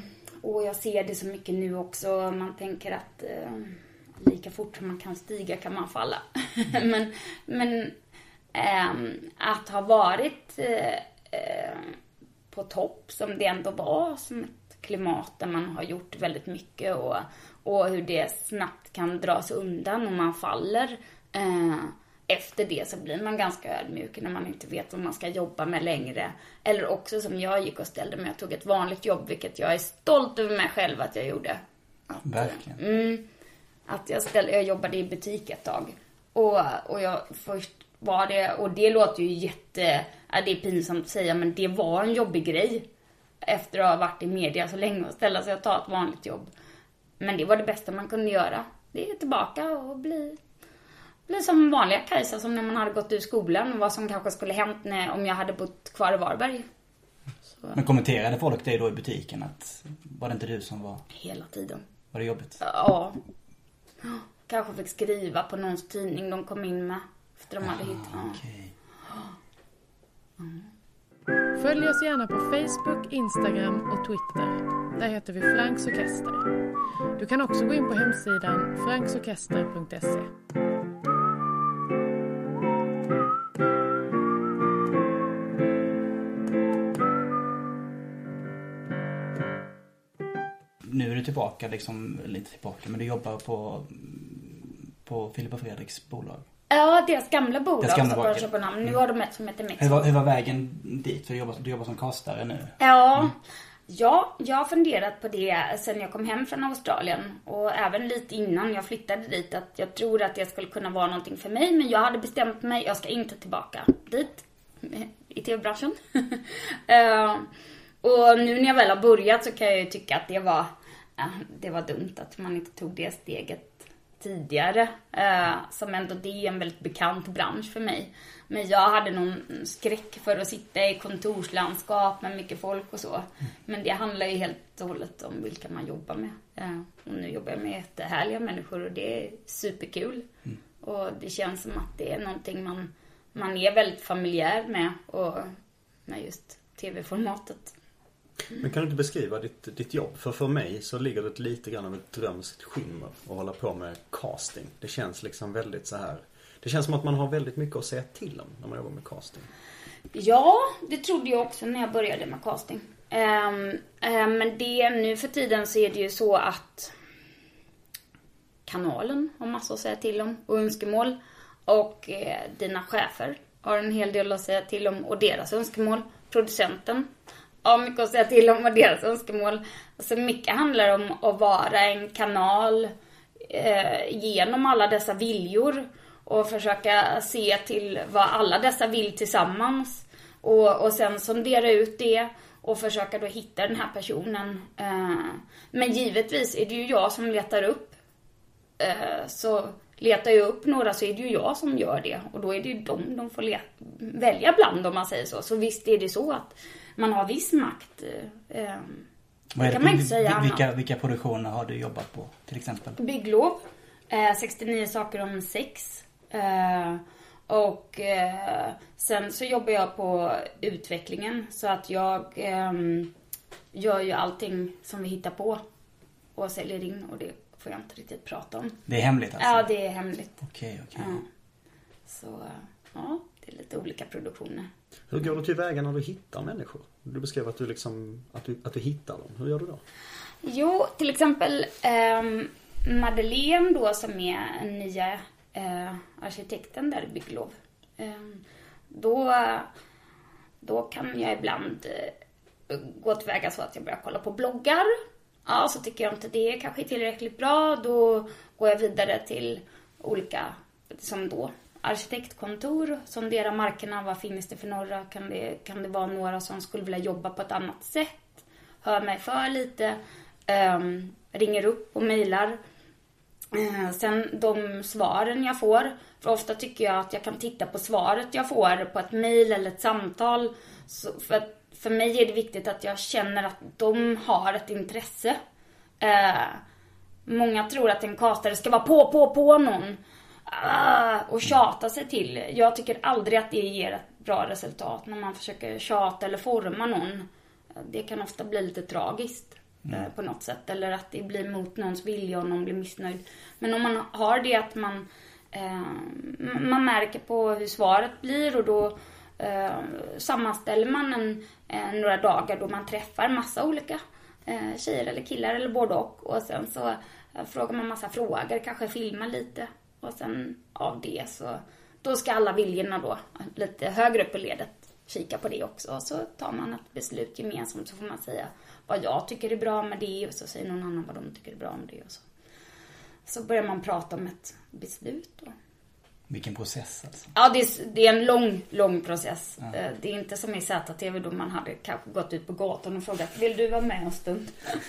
och jag ser det så mycket nu också. Man tänker att eh, lika fort som man kan stiga kan man falla. men men eh, att ha varit eh, eh, på topp som det ändå var, som ett klimat där man har gjort väldigt mycket och, och hur det snabbt kan dras undan om man faller. Eh, efter det så blir man ganska ödmjuk när man inte vet vad man ska jobba med längre. Eller också som jag gick och ställde mig. Jag tog ett vanligt jobb, vilket jag är stolt över mig själv att jag gjorde. Att, Verkligen. Mm, att jag, ställde, jag jobbade i butik ett tag. Och, och jag först var det, och det låter ju jätte, ja, det är pinsamt att säga, men det var en jobbig grej. Efter att ha varit i media så länge och ställa sig och ta ett vanligt jobb. Men det var det bästa man kunde göra. Det är tillbaka och bli... blir som vanliga Kajsa, som när man hade gått ur skolan och vad som kanske skulle hänt när, om jag hade bott kvar i Varberg. Så. Men kommenterade folk dig då i butiken att var det inte du som var... Hela tiden. Var det jobbigt? Ja. Kanske fick skriva på någons tidning de kom in med efter de hade hittat. Ja. Okay. Mm. Följ oss gärna på Facebook, Instagram och Twitter. Där heter vi Franks Orkester. Du kan också gå in på hemsidan franksorkester punkt se. Nu är du tillbaka, liksom, lite tillbaka, men du jobbar på, på Filip och Fredriks bolag. Ja, deras gamla bolag deras gamla som bara Köpenhamn. Mm. Nu har de ett som heter Mexico. Hur var, hur var vägen dit? För du jobbar, du jobbar som kastare nu. Ja, mm. ja, jag har funderat på det sen jag kom hem från Australien. Och även lite innan jag flyttade dit. Att jag tror att det skulle kunna vara någonting för mig. Men jag hade bestämt mig, jag ska inte tillbaka dit. I tv-branschen. uh, och nu när jag väl har börjat så kan jag ju tycka att det var, ja, det var dumt att man inte tog det steget tidigare. Uh, som ändå det är en väldigt bekant bransch för mig. Men jag hade någon skräck för att sitta i kontorslandskap med mycket folk och så. Mm. Men det handlar ju helt och hållet om vilka man jobbar med. Uh, och nu jobbar jag med jättehärliga människor och det är superkul. Mm. Och det känns som att det är någonting man, man är väldigt familjär med. Och med just tv-formatet. Men kan du inte beskriva ditt, ditt jobb? För för mig så ligger det lite grann av ett drömskt skimmer att hålla på med casting. Det känns liksom väldigt så här. Det känns som att man har väldigt mycket att säga till om när man jobbar med casting. Ja, det trodde jag också när jag började med casting. Um, um, men det, nu för tiden så är det ju så att kanalen har massor att säga till om och önskemål. Och eh, dina chefer har en hel del att säga till om och deras önskemål. Producenten har mycket att säga till om och deras önskemål. Alltså mycket handlar om att vara en kanal eh, genom alla dessa viljor. Och försöka se till vad alla dessa vill tillsammans. Och, och sen sondera ut det. Och försöka då hitta den här personen. Eh, men givetvis är det ju jag som letar upp. Eh, så letar jag upp några så är det ju jag som gör det. Och då är det ju de de får leta, välja bland om man säger så. Så visst är det så att man har viss makt. Eh, Vad är det, kan man inte säga vilka, annat. vilka produktioner har du jobbat på till exempel? Bygglov. Eh, sextionio saker om sex. Uh, och uh, sen så jobbar jag på utvecklingen så att jag um, gör ju allting som vi hittar på och säljer in och det får jag inte riktigt prata om. Det är hemligt alltså? Ja, det är hemligt. Okej, okej. Uh, så uh, ja, det är lite olika produktioner. Hur går du tillväga när du hittar människor? Du beskrev att du liksom att du, att du hittar dem. Hur gör du då? Jo, till exempel um, Madeleine då som är en nya Eh, arkitekten där i Bygglov. Eh, då, då kan jag ibland eh, gå tillväga så att jag börjar kolla på bloggar. Ja, så tycker jag inte det är kanske tillräckligt bra. Då går jag vidare till olika, som då, arkitektkontor. Sondera markerna, vad finns det för några? Kan det, kan det vara några som skulle vilja jobba på ett annat sätt? Hör mig för lite. Eh, ringer upp och mejlar. Sen de svaren jag får, för ofta tycker jag att jag kan titta på svaret jag får på ett mejl eller ett samtal. Så för, för mig är det viktigt att jag känner att de har ett intresse. Eh, många tror att en castare ska vara på, på, på någon ah, och tjata sig till. Jag tycker aldrig att det ger ett bra resultat när man försöker tjata eller forma någon. Det kan ofta bli lite tragiskt. mm. eh, på något sätt. Eller att det blir mot någons vilja och någon blir missnöjd. Men om man har det att man, eh, man märker på hur svaret blir och då eh, sammanställer man en, eh, några dagar då man träffar massa olika eh, tjejer eller killar eller både och. Och sen så eh, frågar man massa frågor, kanske filmar lite. Och sen av det så då ska alla viljorna då lite högre upp i ledet kika på det också. Och så tar man ett beslut gemensamt, så får man säga vad jag tycker är bra med det och så säger någon annan vad de tycker är bra med det. Och så. så börjar man prata om ett beslut då. Vilken process alltså? Ja, det är, det är en lång, lång process. Ja. Det är inte som i Z T V då man hade kanske gått ut på gatan och frågat, vill du vara med en stund?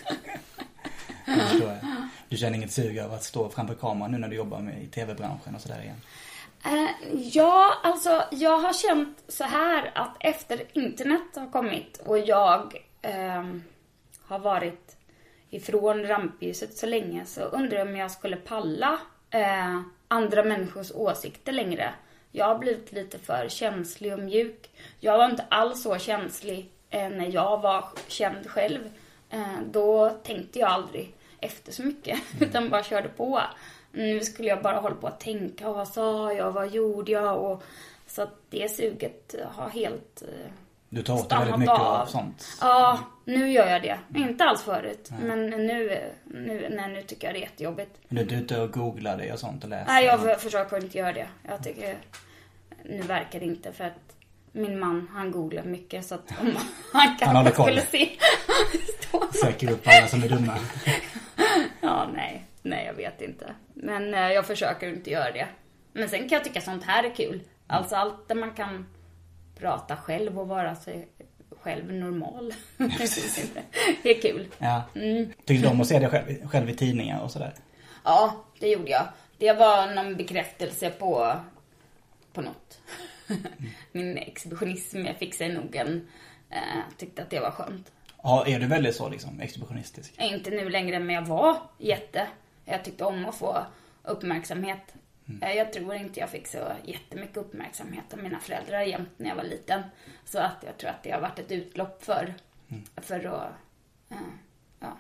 Jag förstår jag. Du känner inget sug av att stå framför kameran nu när du jobbar med i tv-branschen och sådär igen? Uh, ja, alltså jag har känt så här att efter internet har kommit och jag uh, har varit ifrån rampljuset så länge, så undrar jag om jag skulle palla uh, andra människors åsikter längre. Jag har blivit lite för känslig och mjuk. Jag var inte alls så känslig uh, när jag var känd själv. Uh, då tänkte jag aldrig efter så mycket mm. utan bara körde på. Nu skulle jag bara hålla på att tänka, och vad sa jag, vad gjorde jag, och så att det suget har helt eh, Du tar åt dig väldigt mycket av, av sånt. Ja, nu gör jag det. Mm. Inte alls förut, nej. men nu, nu, nej, nu tycker jag det är jättejobbigt. Du är ute och googlar det och sånt och läser? Nej, jag för, försöker inte göra det. Jag tycker, nu verkar det inte för att min man, han googlar mycket, så att om han kanske han skulle se. Söker upp alla som är dumma. Ja, nej. Nej, jag vet inte. Men eh, jag försöker inte göra det. Men sen kan jag tycka sånt här är kul. Alltså allt där man kan prata själv och vara sig själv normal. Det är kul. Ja. Mm. Tycker du om att se dig själv, själv i tidningar och sådär? Ja, det gjorde jag. Det var någon bekräftelse på, på något. Min exhibitionism, jag fick sig nog en... Eh, tyckte att det var skönt. Ja, är du väldigt så liksom, exhibitionistisk? Inte nu längre, men jag var jätte... Jag tyckte om att få uppmärksamhet. Mm. Jag tror inte jag fick så jättemycket uppmärksamhet av mina föräldrar jämt när jag var liten. Så att jag tror att det har varit ett utlopp för, mm. för att uh, ja,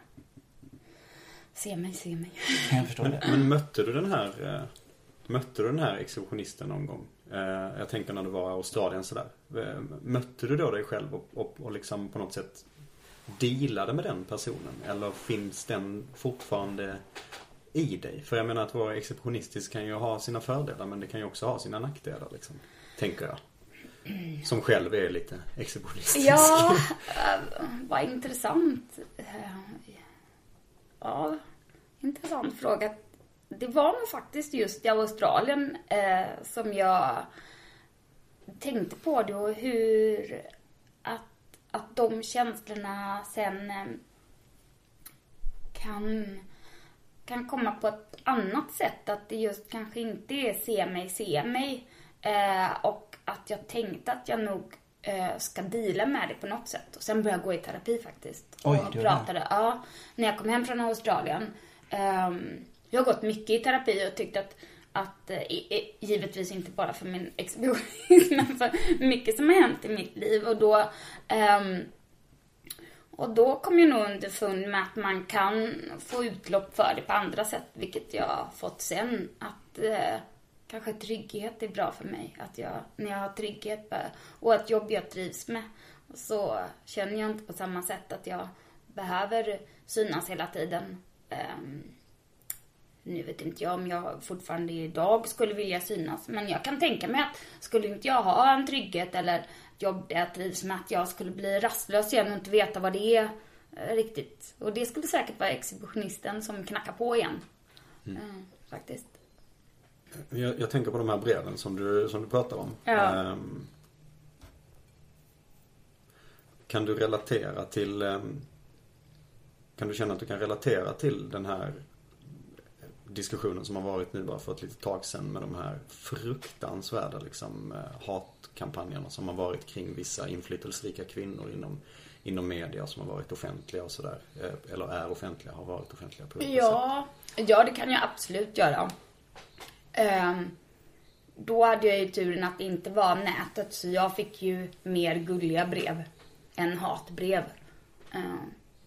se mig, se mig. Jag förstår det. Men, men mötte du den här mötte du den här exhibitionisten någon gång? Jag tänker när du var i Australien sådär. Mötte du då dig själv och, och, och liksom på något sätt dealade med den personen? Eller finns den fortfarande i dig? För jag menar att vara exhibitionistisk kan ju ha sina fördelar, men det kan ju också ha sina nackdelar liksom, tänker jag. Som själv är lite exhibitionistisk. Ja, vad intressant. Ja, intressant fråga. Det var nog faktiskt just i Australien eh, som jag tänkte på det, och hur att, att de känslorna sen eh, kan... kan komma på ett annat sätt. Att det just kanske inte är se mig, se mig. Eh, och att jag tänkte att jag nog eh, ska dela med det på något sätt. Och sen började jag gå i terapi faktiskt. Oj, och pratade. Ja, när jag kom hem från Australien. Eh, jag har gått mycket i terapi och tyckt att, att eh, givetvis inte bara för min exhibitionism, men för mycket som har hänt i mitt liv. Och då... Eh, Och då kom jag nog underfund med att man kan få utlopp för det på andra sätt. Vilket jag har fått sen. Att eh, kanske trygghet är bra för mig. Att jag, när jag har trygghet och ett jobb jag trivs med, så känner jag inte på samma sätt att jag behöver synas hela tiden. Um, nu vet inte jag om jag fortfarande idag skulle vilja synas. Men jag kan tänka mig att skulle inte jag ha en trygghet eller jobb där jag trivs med, att jag skulle bli rastlös igen och inte veta vad det är eh, riktigt. Och det skulle säkert vara exhibitionisten som knackar på igen. Mm. Eh, faktiskt. Jag, jag tänker på de här breven som du, som du pratar om. Ja. Um, kan du relatera till... Um, kan du känna att du kan relatera till den här diskussionen som har varit nu bara för ett litet tag sedan med de här fruktansvärda liksom, hatkampanjerna som har varit kring vissa inflytelserika kvinnor inom, inom media som har varit offentliga och sådär, eller är offentliga, har varit offentliga på olika ja, sätt. Ja, det kan jag absolut göra. Um, då hade jag ju turen att det inte var nätet, så jag fick ju mer gulliga brev än hatbrev. Um,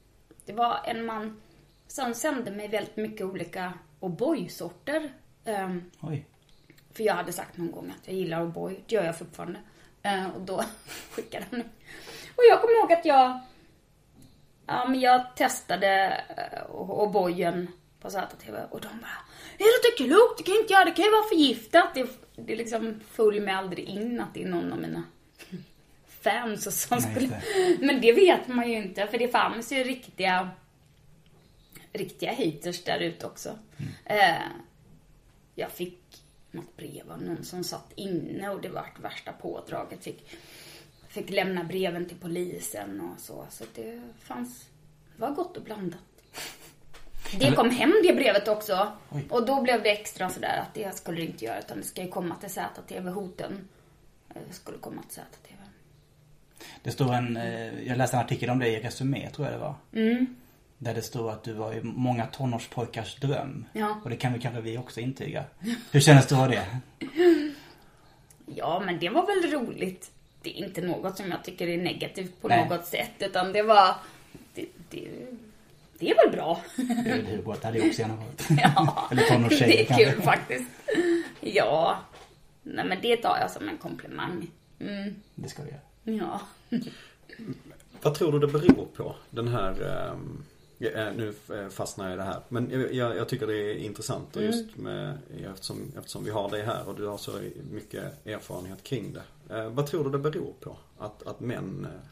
Det var en man som sände mig väldigt mycket olika O'boy-sorter. Um, Oj. För jag hade sagt någon gång att jag gillar O'boy. Det gör jag fortfarande. Uh, och då skickade han. Och jag kommer ihåg att jag... Ja, men jag testade uh, O'boyen på Z T V. Och de bara... Är det inte klokt? Det kan inte göra. Det kan ju vara förgiftat. Det, det liksom följer mig aldrig in att det är någon av mina fans och som Nej, skulle... Men det vet man ju inte. För det fanns ju riktiga... Riktiga haters där ute också. Mm. Uh, jag fick... något brev av någon som satt inne och det var värsta pådraget. Fick, fick lämna breven till polisen och så. Så det fanns, det var gott och blandat. Det kom hem det brevet också. Oj. Och då blev det extra sådär att det skulle det inte göra utan det ska ju komma till Z T V-hoten. Det skulle komma till Z T V. Det står en, jag läste en artikel om det i Resumé tror jag det var. Mm. Där det står att du var ju många tonårspojkars dröm. Ja. Och det kan vi kanske vi också intyga. Hur kändes det att ha det? Ja, men det var väl roligt. Det är inte något som jag tycker är negativt på Nej. något sätt. Utan det var... Det, det, det är väl bra. Det är hur gott, det hade jag också gärna varit. Ja, eller tonårstjejer det är kanske. kul faktiskt. Ja, nej men det tar jag som en komplimang. Mm. Det ska du göra. Ja. Vad tror du det beror på? Den här... Um... Ja, nu fastnar jag i det här. Men jag, jag tycker det är intressant och just med, eftersom, eftersom vi har dig här och du har så mycket erfarenhet kring det. Eh, vad tror du det beror på? Att, att män eh,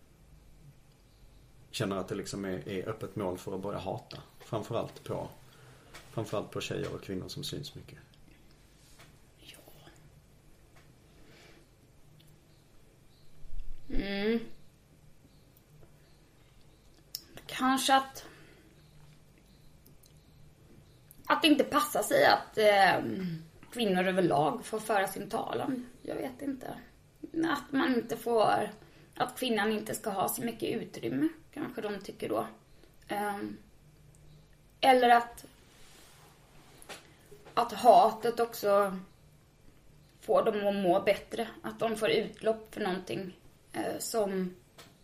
känner att det liksom är, är öppet mål för att börja hata. Framförallt på, framförallt på tjejer och kvinnor som syns mycket. Ja. Mm. Kanske att att det inte passar sig att eh, kvinnor överlag får föra sin talan. Jag vet inte. Att man inte får, att kvinnan inte ska ha så mycket utrymme. Kanske de tycker då. Eh, eller att att hatet också får dem att må bättre. Att de får utlopp för någonting eh, som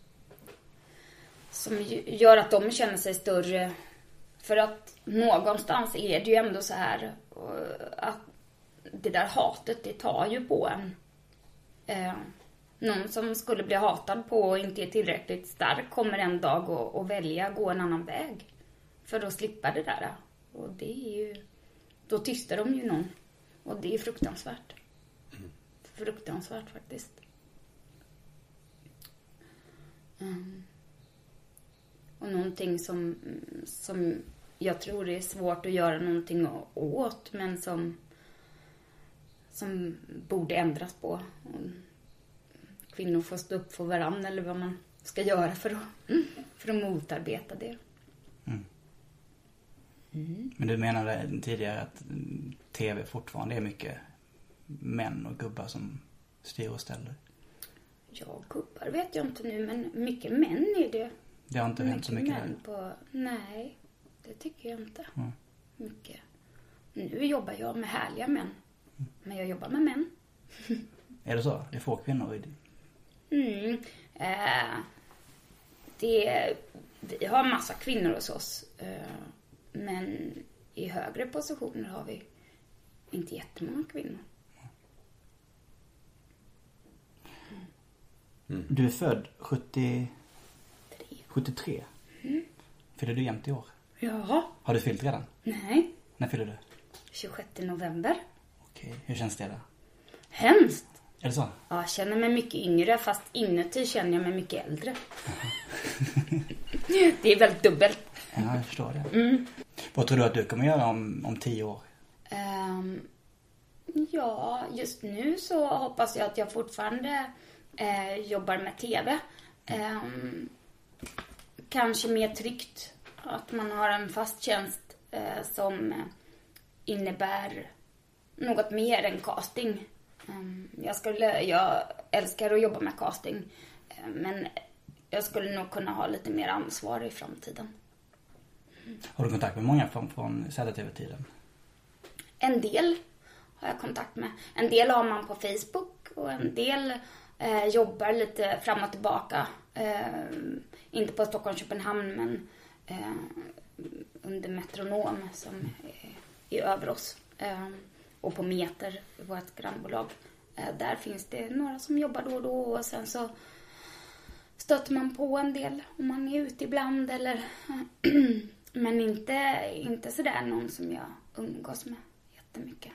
som gör att de känner sig större. För att någonstans är det ju ändå så här att det där hatet, det tar ju på en. Eh, någon som skulle bli hatad på och inte är tillräckligt stark kommer en dag att, att välja gå en annan väg. För att slippa det där. Och det är ju, då tystar de ju någon. Och det är fruktansvärt. Fruktansvärt faktiskt. Mm. Och någonting som, som jag tror är svårt att göra någonting åt. Men som, som borde ändras på. Kvinnor får stå upp för varandra eller vad man ska göra för att, för att motarbeta det. Mm. Mm. Men du menade tidigare att tv fortfarande är mycket män och gubbar som styr och ställer? Ja, gubbar vet jag inte nu, men mycket män är det. Det har inte hänt så mycket män på... Nej, det tycker jag inte. Mm. Mycket. Nu jobbar jag med härliga män. Men jag jobbar med män. Är det så? Det är få kvinnor i det? Mm. Eh, det, vi har massa kvinnor hos oss. Eh, men i högre positioner har vi inte jättemånga kvinnor. Mm. Du är född sjuttio... sjuttiotre? Mm. Fyller du jämt i år? Ja. Har du fyllt redan? Nej. När fyller du? tjugosjätte november. Okej, hur känns det då? Hemskt. Är det så? Ja, jag känner mig mycket yngre fast inuti känner jag mig mycket äldre. Det är väldigt dubbelt. Ja, jag förstår det. Mm. Vad tror du att du kommer göra om, om tio år? Um, ja, just nu så hoppas jag att jag fortfarande eh, jobbar med tv. Um, kanske mer tryggt. Att man har en fast tjänst eh, som innebär något mer än casting. Um, jag, skulle, jag älskar att jobba med casting. Eh, men jag skulle nog kunna ha lite mer ansvar i framtiden. Har du kontakt med många från, från Z T V-tiden? En del har jag kontakt med. En del har man på Facebook och en del eh, jobbar lite fram och tillbaka. Eh, inte på Stockholm, Köpenhamn, men eh, under Metronom som är över oss. Eh, och på Meter, vårt grannbolag. Eh, där finns det några som jobbar då och då. Och sen så stöter man på en del om man är ute ibland. Eller, men inte, inte sådär någon som jag umgås med jättemycket.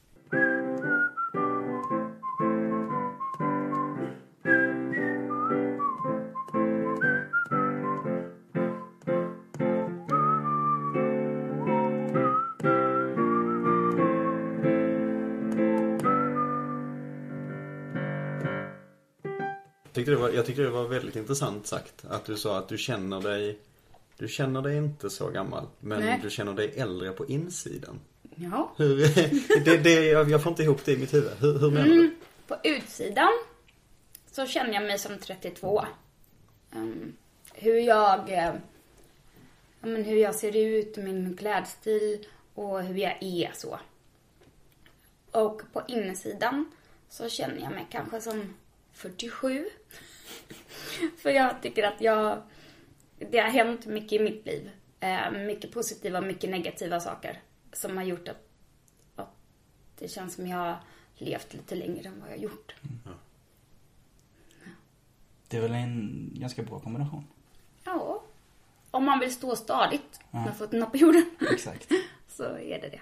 Jag tyckte, det var, jag tyckte det var väldigt intressant sagt. Att du sa att du känner dig Du känner dig inte så gammal. Men Nej. du känner dig äldre på insidan. Ja. Hur, det, det, jag får inte ihop det i mitt huvud. Hur, hur menar mm, du? På utsidan så känner jag mig som trettiotvå. Um, hur jag uh, men hur jag ser ut, min klädstil och hur jag är så. Och på insidan så känner jag mig kanske som fyrtiosju. För jag tycker att jag det har hänt mycket i mitt liv. Eh, mycket positiva och mycket negativa saker. Som har gjort att, att det känns som jag har levt lite längre än vad jag har gjort. Mm. Ja. Det är väl en ganska bra kombination. Ja. Om man vill stå stadigt ja. med fötterna på jorden. Exakt. Så är det det.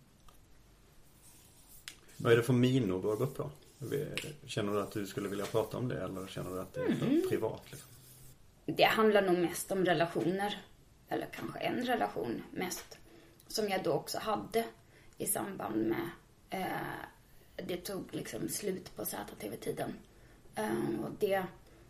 Vad är det för minor du har gått på? Känner du att du skulle vilja prata om det? Eller känner du att det är för mm. privat? Liksom? Det handlar nog mest om relationer. Eller kanske en relation mest. Som jag då också hade i samband med eh, det tog liksom slut på Z T V-tiden. Eh, och det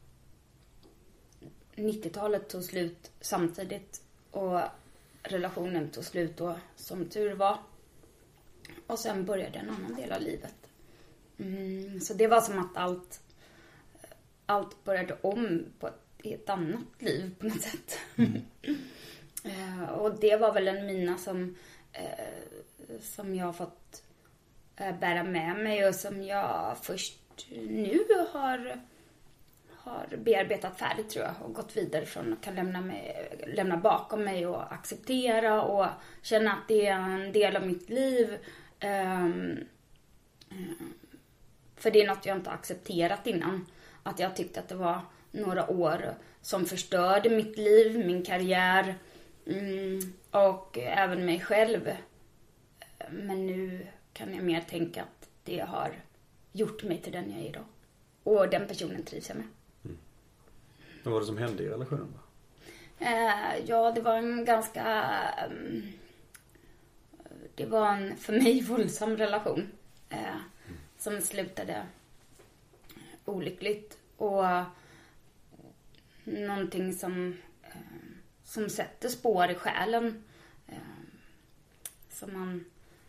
nittiotalet tog slut samtidigt. Och relationen tog slut då som tur var. Och sen började en annan del av livet. Mm, så det var som att allt allt började om på ett i ett annat liv på något sätt. Mm. uh, och det var väl en mina som uh, som jag har fått uh, bära med mig och som jag först nu har har bearbetat färdigt tror jag och gått vidare från och kan lämna, mig, lämna bakom mig och acceptera och känna att det är en del av mitt liv. Um, um, för det är något jag inte har accepterat innan. Att jag tyckte att det var några år som förstörde mitt liv, min karriär mm, och även mig själv. Men nu kan jag mer tänka att det har gjort mig till den jag är idag. Och den personen trivs jag med. Mm. Vad var det som hände i relationen då? Eh, ja, det var en ganska... Um, det var en för mig våldsam relation. Eh, mm. Som slutade olyckligt. Och någonting som, eh, som sätter spår i själen. Eh, som man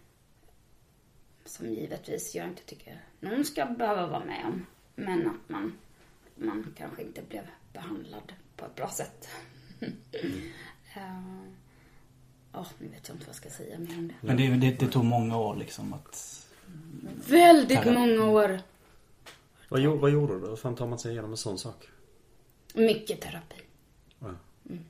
som givetvis jag inte tycker någon ska behöva vara med om. Men att man, man kanske inte blev behandlad på ett bra sätt. mm. uh, oh, nu vet jag inte vad jag ska säga mer om det. Men det, det, det tog många år liksom att... Väldigt många år. Vad, vad gjorde du? Hur fan tar man sig igenom en sån sak? Mycket terapi. Ja. Mm.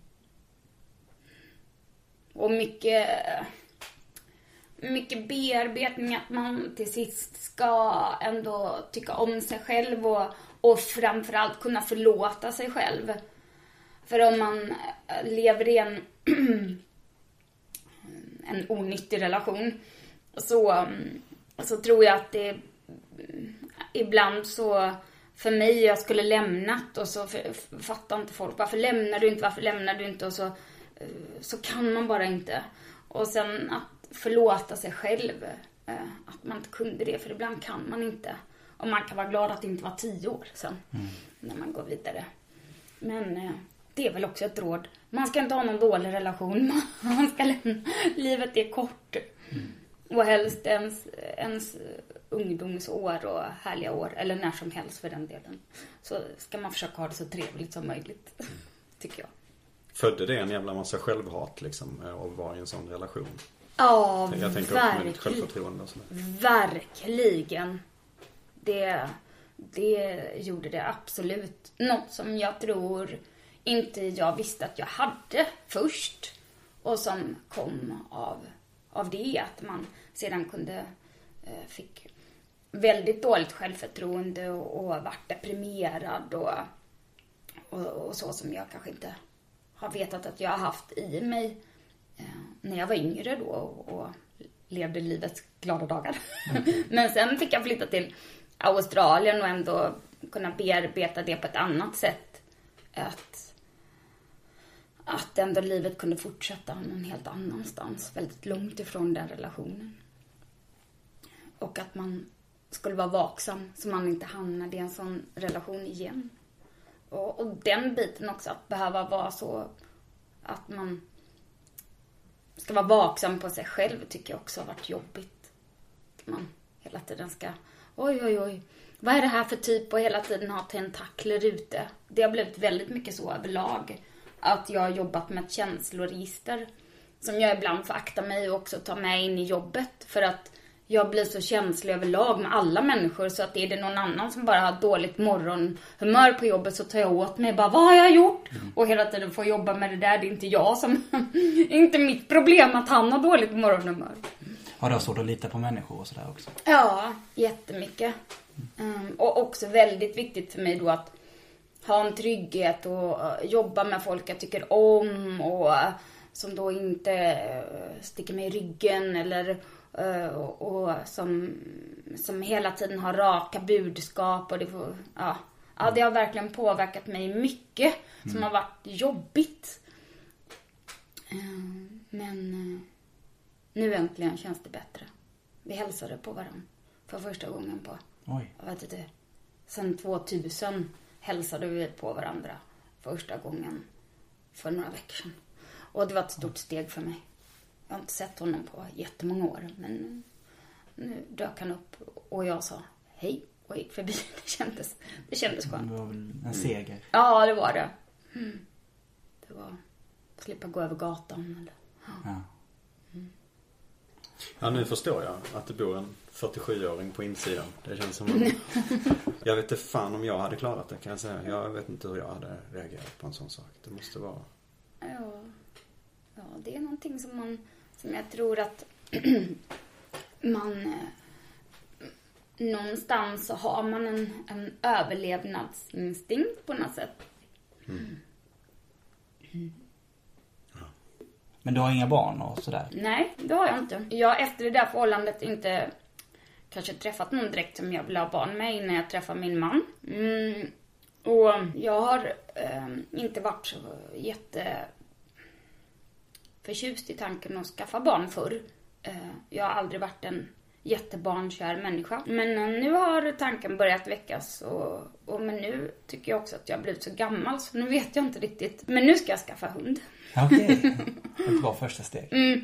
Och mycket mycket bearbetning att man till sist ska ändå tycka om sig själv och, och framförallt kunna förlåta sig själv. För om man lever i en en onyttig relation så, så tror jag att det ibland så för mig jag skulle lämnat och så för, fattar inte folk varför lämnar du inte, varför lämnar du inte och så, så kan man bara inte. Och sen att förlåta sig själv att man inte kunde det, för ibland kan man inte. Och man kan vara glad att det inte var tio år sen mm. när man går vidare. Men det är väl också ett råd. Man ska inte ha någon dålig relation. Man ska lämna. Livet är kort. Mm. Och helst ens, ens ungdomsår och härliga år. Eller när som helst för den delen. Så ska man försöka ha det så trevligt som möjligt. Mm. Tycker jag. Födde det en jävla massa självhat liksom att vara i en sån relation? Ja, jag tänker verkligen. Självförtroende och sådär. Verkligen. Det, det gjorde det absolut. Något som jag tror inte jag visste att jag hade först. Och som kom av, av det, att man sedan kunde eh, fick väldigt dåligt självförtroende och, och vart deprimerad och, och, och så som jag kanske inte har vetat att jag har haft i mig eh, när jag var yngre då och, och levde livets glada dagar. Mm. Men sen fick jag flytta till Australien och ändå kunna bearbeta det på ett annat sätt. Att, att ändå livet kunde fortsätta någon helt annanstans. Väldigt långt ifrån den relationen. Och att man skulle vara vaksam så man inte hamnade i en sån relation igen. Och, och den biten också, att behöva vara så att man ska vara vaksam på sig själv, tycker jag också har varit jobbigt. Att man hela tiden ska, oj oj oj, vad är det här för typ, och hela tiden ha tentakler ute. Det har blivit väldigt mycket så överlag. Att jag har jobbat med ett känsloregister som jag ibland får akta mig och också ta med in i jobbet. För att jag blir så känslig överlag med alla människor, så att är det någon annan som bara har dåligt morgonhumör på jobbet så tar jag åt mig bara, vad har jag gjort? Mm. Och hela tiden får jobba med det där, det är inte jag som, inte mitt problem att han har dåligt morgonhumör. Har du svårt att lita på människor och sådär också? Ja, jättemycket. Mm. Um, och också väldigt viktigt för mig då att ha en trygghet och uh, jobba med folk jag tycker om och uh, som då inte uh, sticker mig i ryggen eller uh, och, och som, som hela tiden har raka budskap och det får, ja, ja, det har verkligen påverkat mig mycket som mm. har varit jobbigt. Uh, men uh, nu äntligen känns det bättre. Vi hälsade på varandra för första gången på, Oj. jag vet inte, sen tvåtusen hälsade vi på varandra första gången för några veckor sedan. Och det var ett stort steg för mig. Jag har inte sett honom på jättemånga år, men nu dök han upp och jag sa hej och gick förbi. Det kändes, det kändes skönt. Det var väl en seger. Mm. Ja, det var det. Mm. Det var att slippa gå över gatan. Eller, ja. Ja. Mm. Ja, nu förstår jag att det bor en fyrtiosjuåring på insidan. Det känns som en... Jag vet inte fan om jag hade klarat det, kan jag säga. Jag vet inte hur jag hade reagerat på en sån sak. Det måste vara... Ja, ja det är någonting som man, som jag tror att man eh, någonstans så har man en, en överlevnadsinstinkt på något sätt. Mm. Mm. Men du har inga barn och sådär? Nej, det har jag inte. Jag har efter det där förhållandet inte kanske träffat någon direkt som jag vill ha barn med innan jag träffar min man. Mm. Och jag har eh, inte varit så jätte förtjust i tanken att skaffa barn förr. Eh, jag har aldrig varit en jättebarnkär människa. Men eh, nu har tanken börjat väckas och, och men nu tycker jag också att jag har blivit så gammal så nu vet jag inte riktigt. Men nu ska jag skaffa hund. Okej, okay. Det var första steg. Mm.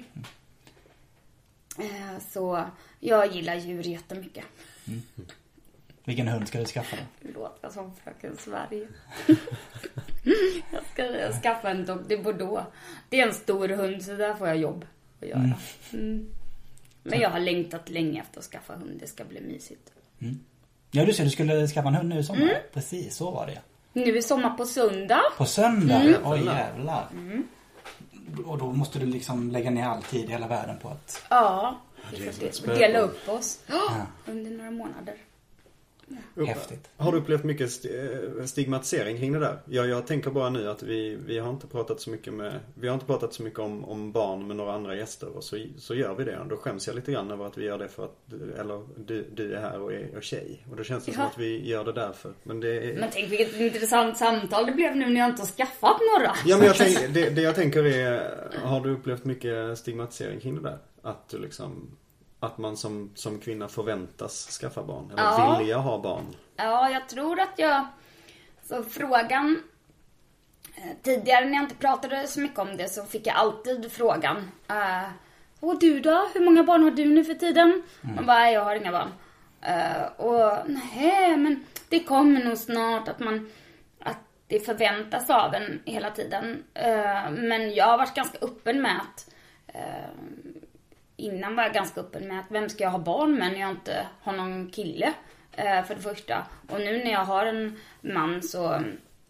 Eh, så jag gillar djur jättemycket. Mm. Vilken hund ska du skaffa då? Det låter som fröken Sverige. Jag ska skaffa en dog de Bordeaux. Det är en stor hund så där får jag jobb att göra. Mm. Mm. Men jag har längtat länge efter att skaffa hund. Det ska bli mysigt. Mm. Ja, du säger du skulle skaffa en hund nu i sommar. Mm. Precis, så var det. Nu är sommar på söndag. På söndag? Mm. Oj, jävlar. Mm. Och då måste du liksom lägga ner all tid i hela världen på att... Ja, vi får dela upp oss ja. under några månader. Ja. Häftigt. Har du upplevt mycket stigmatisering kring det där? Ja, jag tänker bara nu att vi, vi har inte pratat så mycket med vi har inte pratat så mycket om, om barn med några andra gäster och så, så gör vi det. Och då skäms jag lite grann över att vi gör det för att eller du, du är här och är och tjej. Och då känns det ja. som att vi gör det därför. Men, det är... men tänk vilket intressant samtal det blev nu när jag inte har skaffat några. Ja, men jag tänk, det, det jag tänker är, har du upplevt mycket stigmatisering kring det där? Att du liksom... Att man som, som kvinna förväntas skaffa barn. Eller ja. vilja ha barn. Ja, jag tror att jag... Så frågan... Tidigare när jag inte pratade så mycket om det så fick jag alltid frågan. Uh, och du då? Hur många barn har du nu för tiden? Mm. Man bara, jag har inga barn. Uh, och nej, men det kommer nog snart att man... Att det förväntas av en hela tiden. Uh, men jag har varit ganska öppen med att... Uh, Innan var jag ganska öppen med att vem ska jag ha barn med när jag inte har någon kille, eh, för det första. Och nu när jag har en man så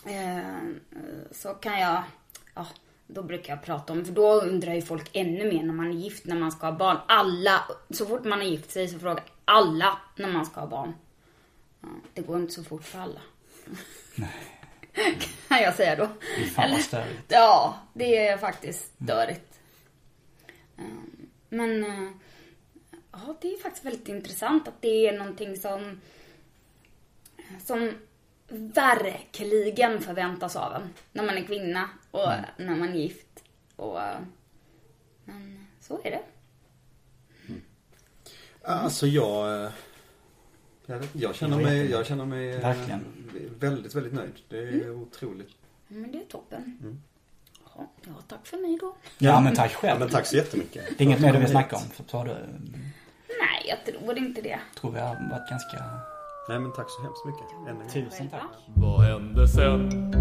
eh, så kan jag, ja, då brukar jag prata om, för då undrar ju folk ännu mer när man är gift, när man ska ha barn. Alla, så fort man är gift sig så frågar alla när man ska ha barn. Ja, det går inte så fort för alla. Nej. Kan jag säga då. Det är fan vad störigt. Ja, det är faktiskt störigt. Um, men uh, ja, det är faktiskt väldigt intressant att det är någonting som som verkligen förväntas av en när man är kvinna och mm. när man är gift. Och, uh, men så är det. Mm. Alltså jag... Jag, jag, känner mig, jag känner mig Verkligen. väldigt, väldigt nöjd. Det är Mm. otroligt. Men det är toppen. Mm. Ja, ja, tack för mig då. Ja, men tack själv. Ja, men tack så jättemycket. Det är inget mer du vill snacka om. Så tar du, Nej, jag tror inte det. tror vi har varit ganska... Nej, men tack så hemskt mycket. Än en gång. Tusen tack. Vad hände sen?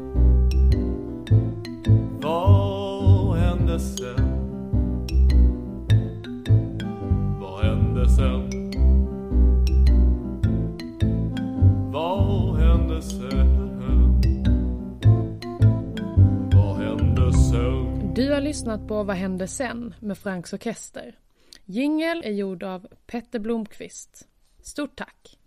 Vad hände sen? Vad hände sen? Vad hände sen? Vad hände sen? Du har lyssnat på Vad hände sen med Franks Orkester. Jingle är gjord av Petter Blomqvist. Stort tack!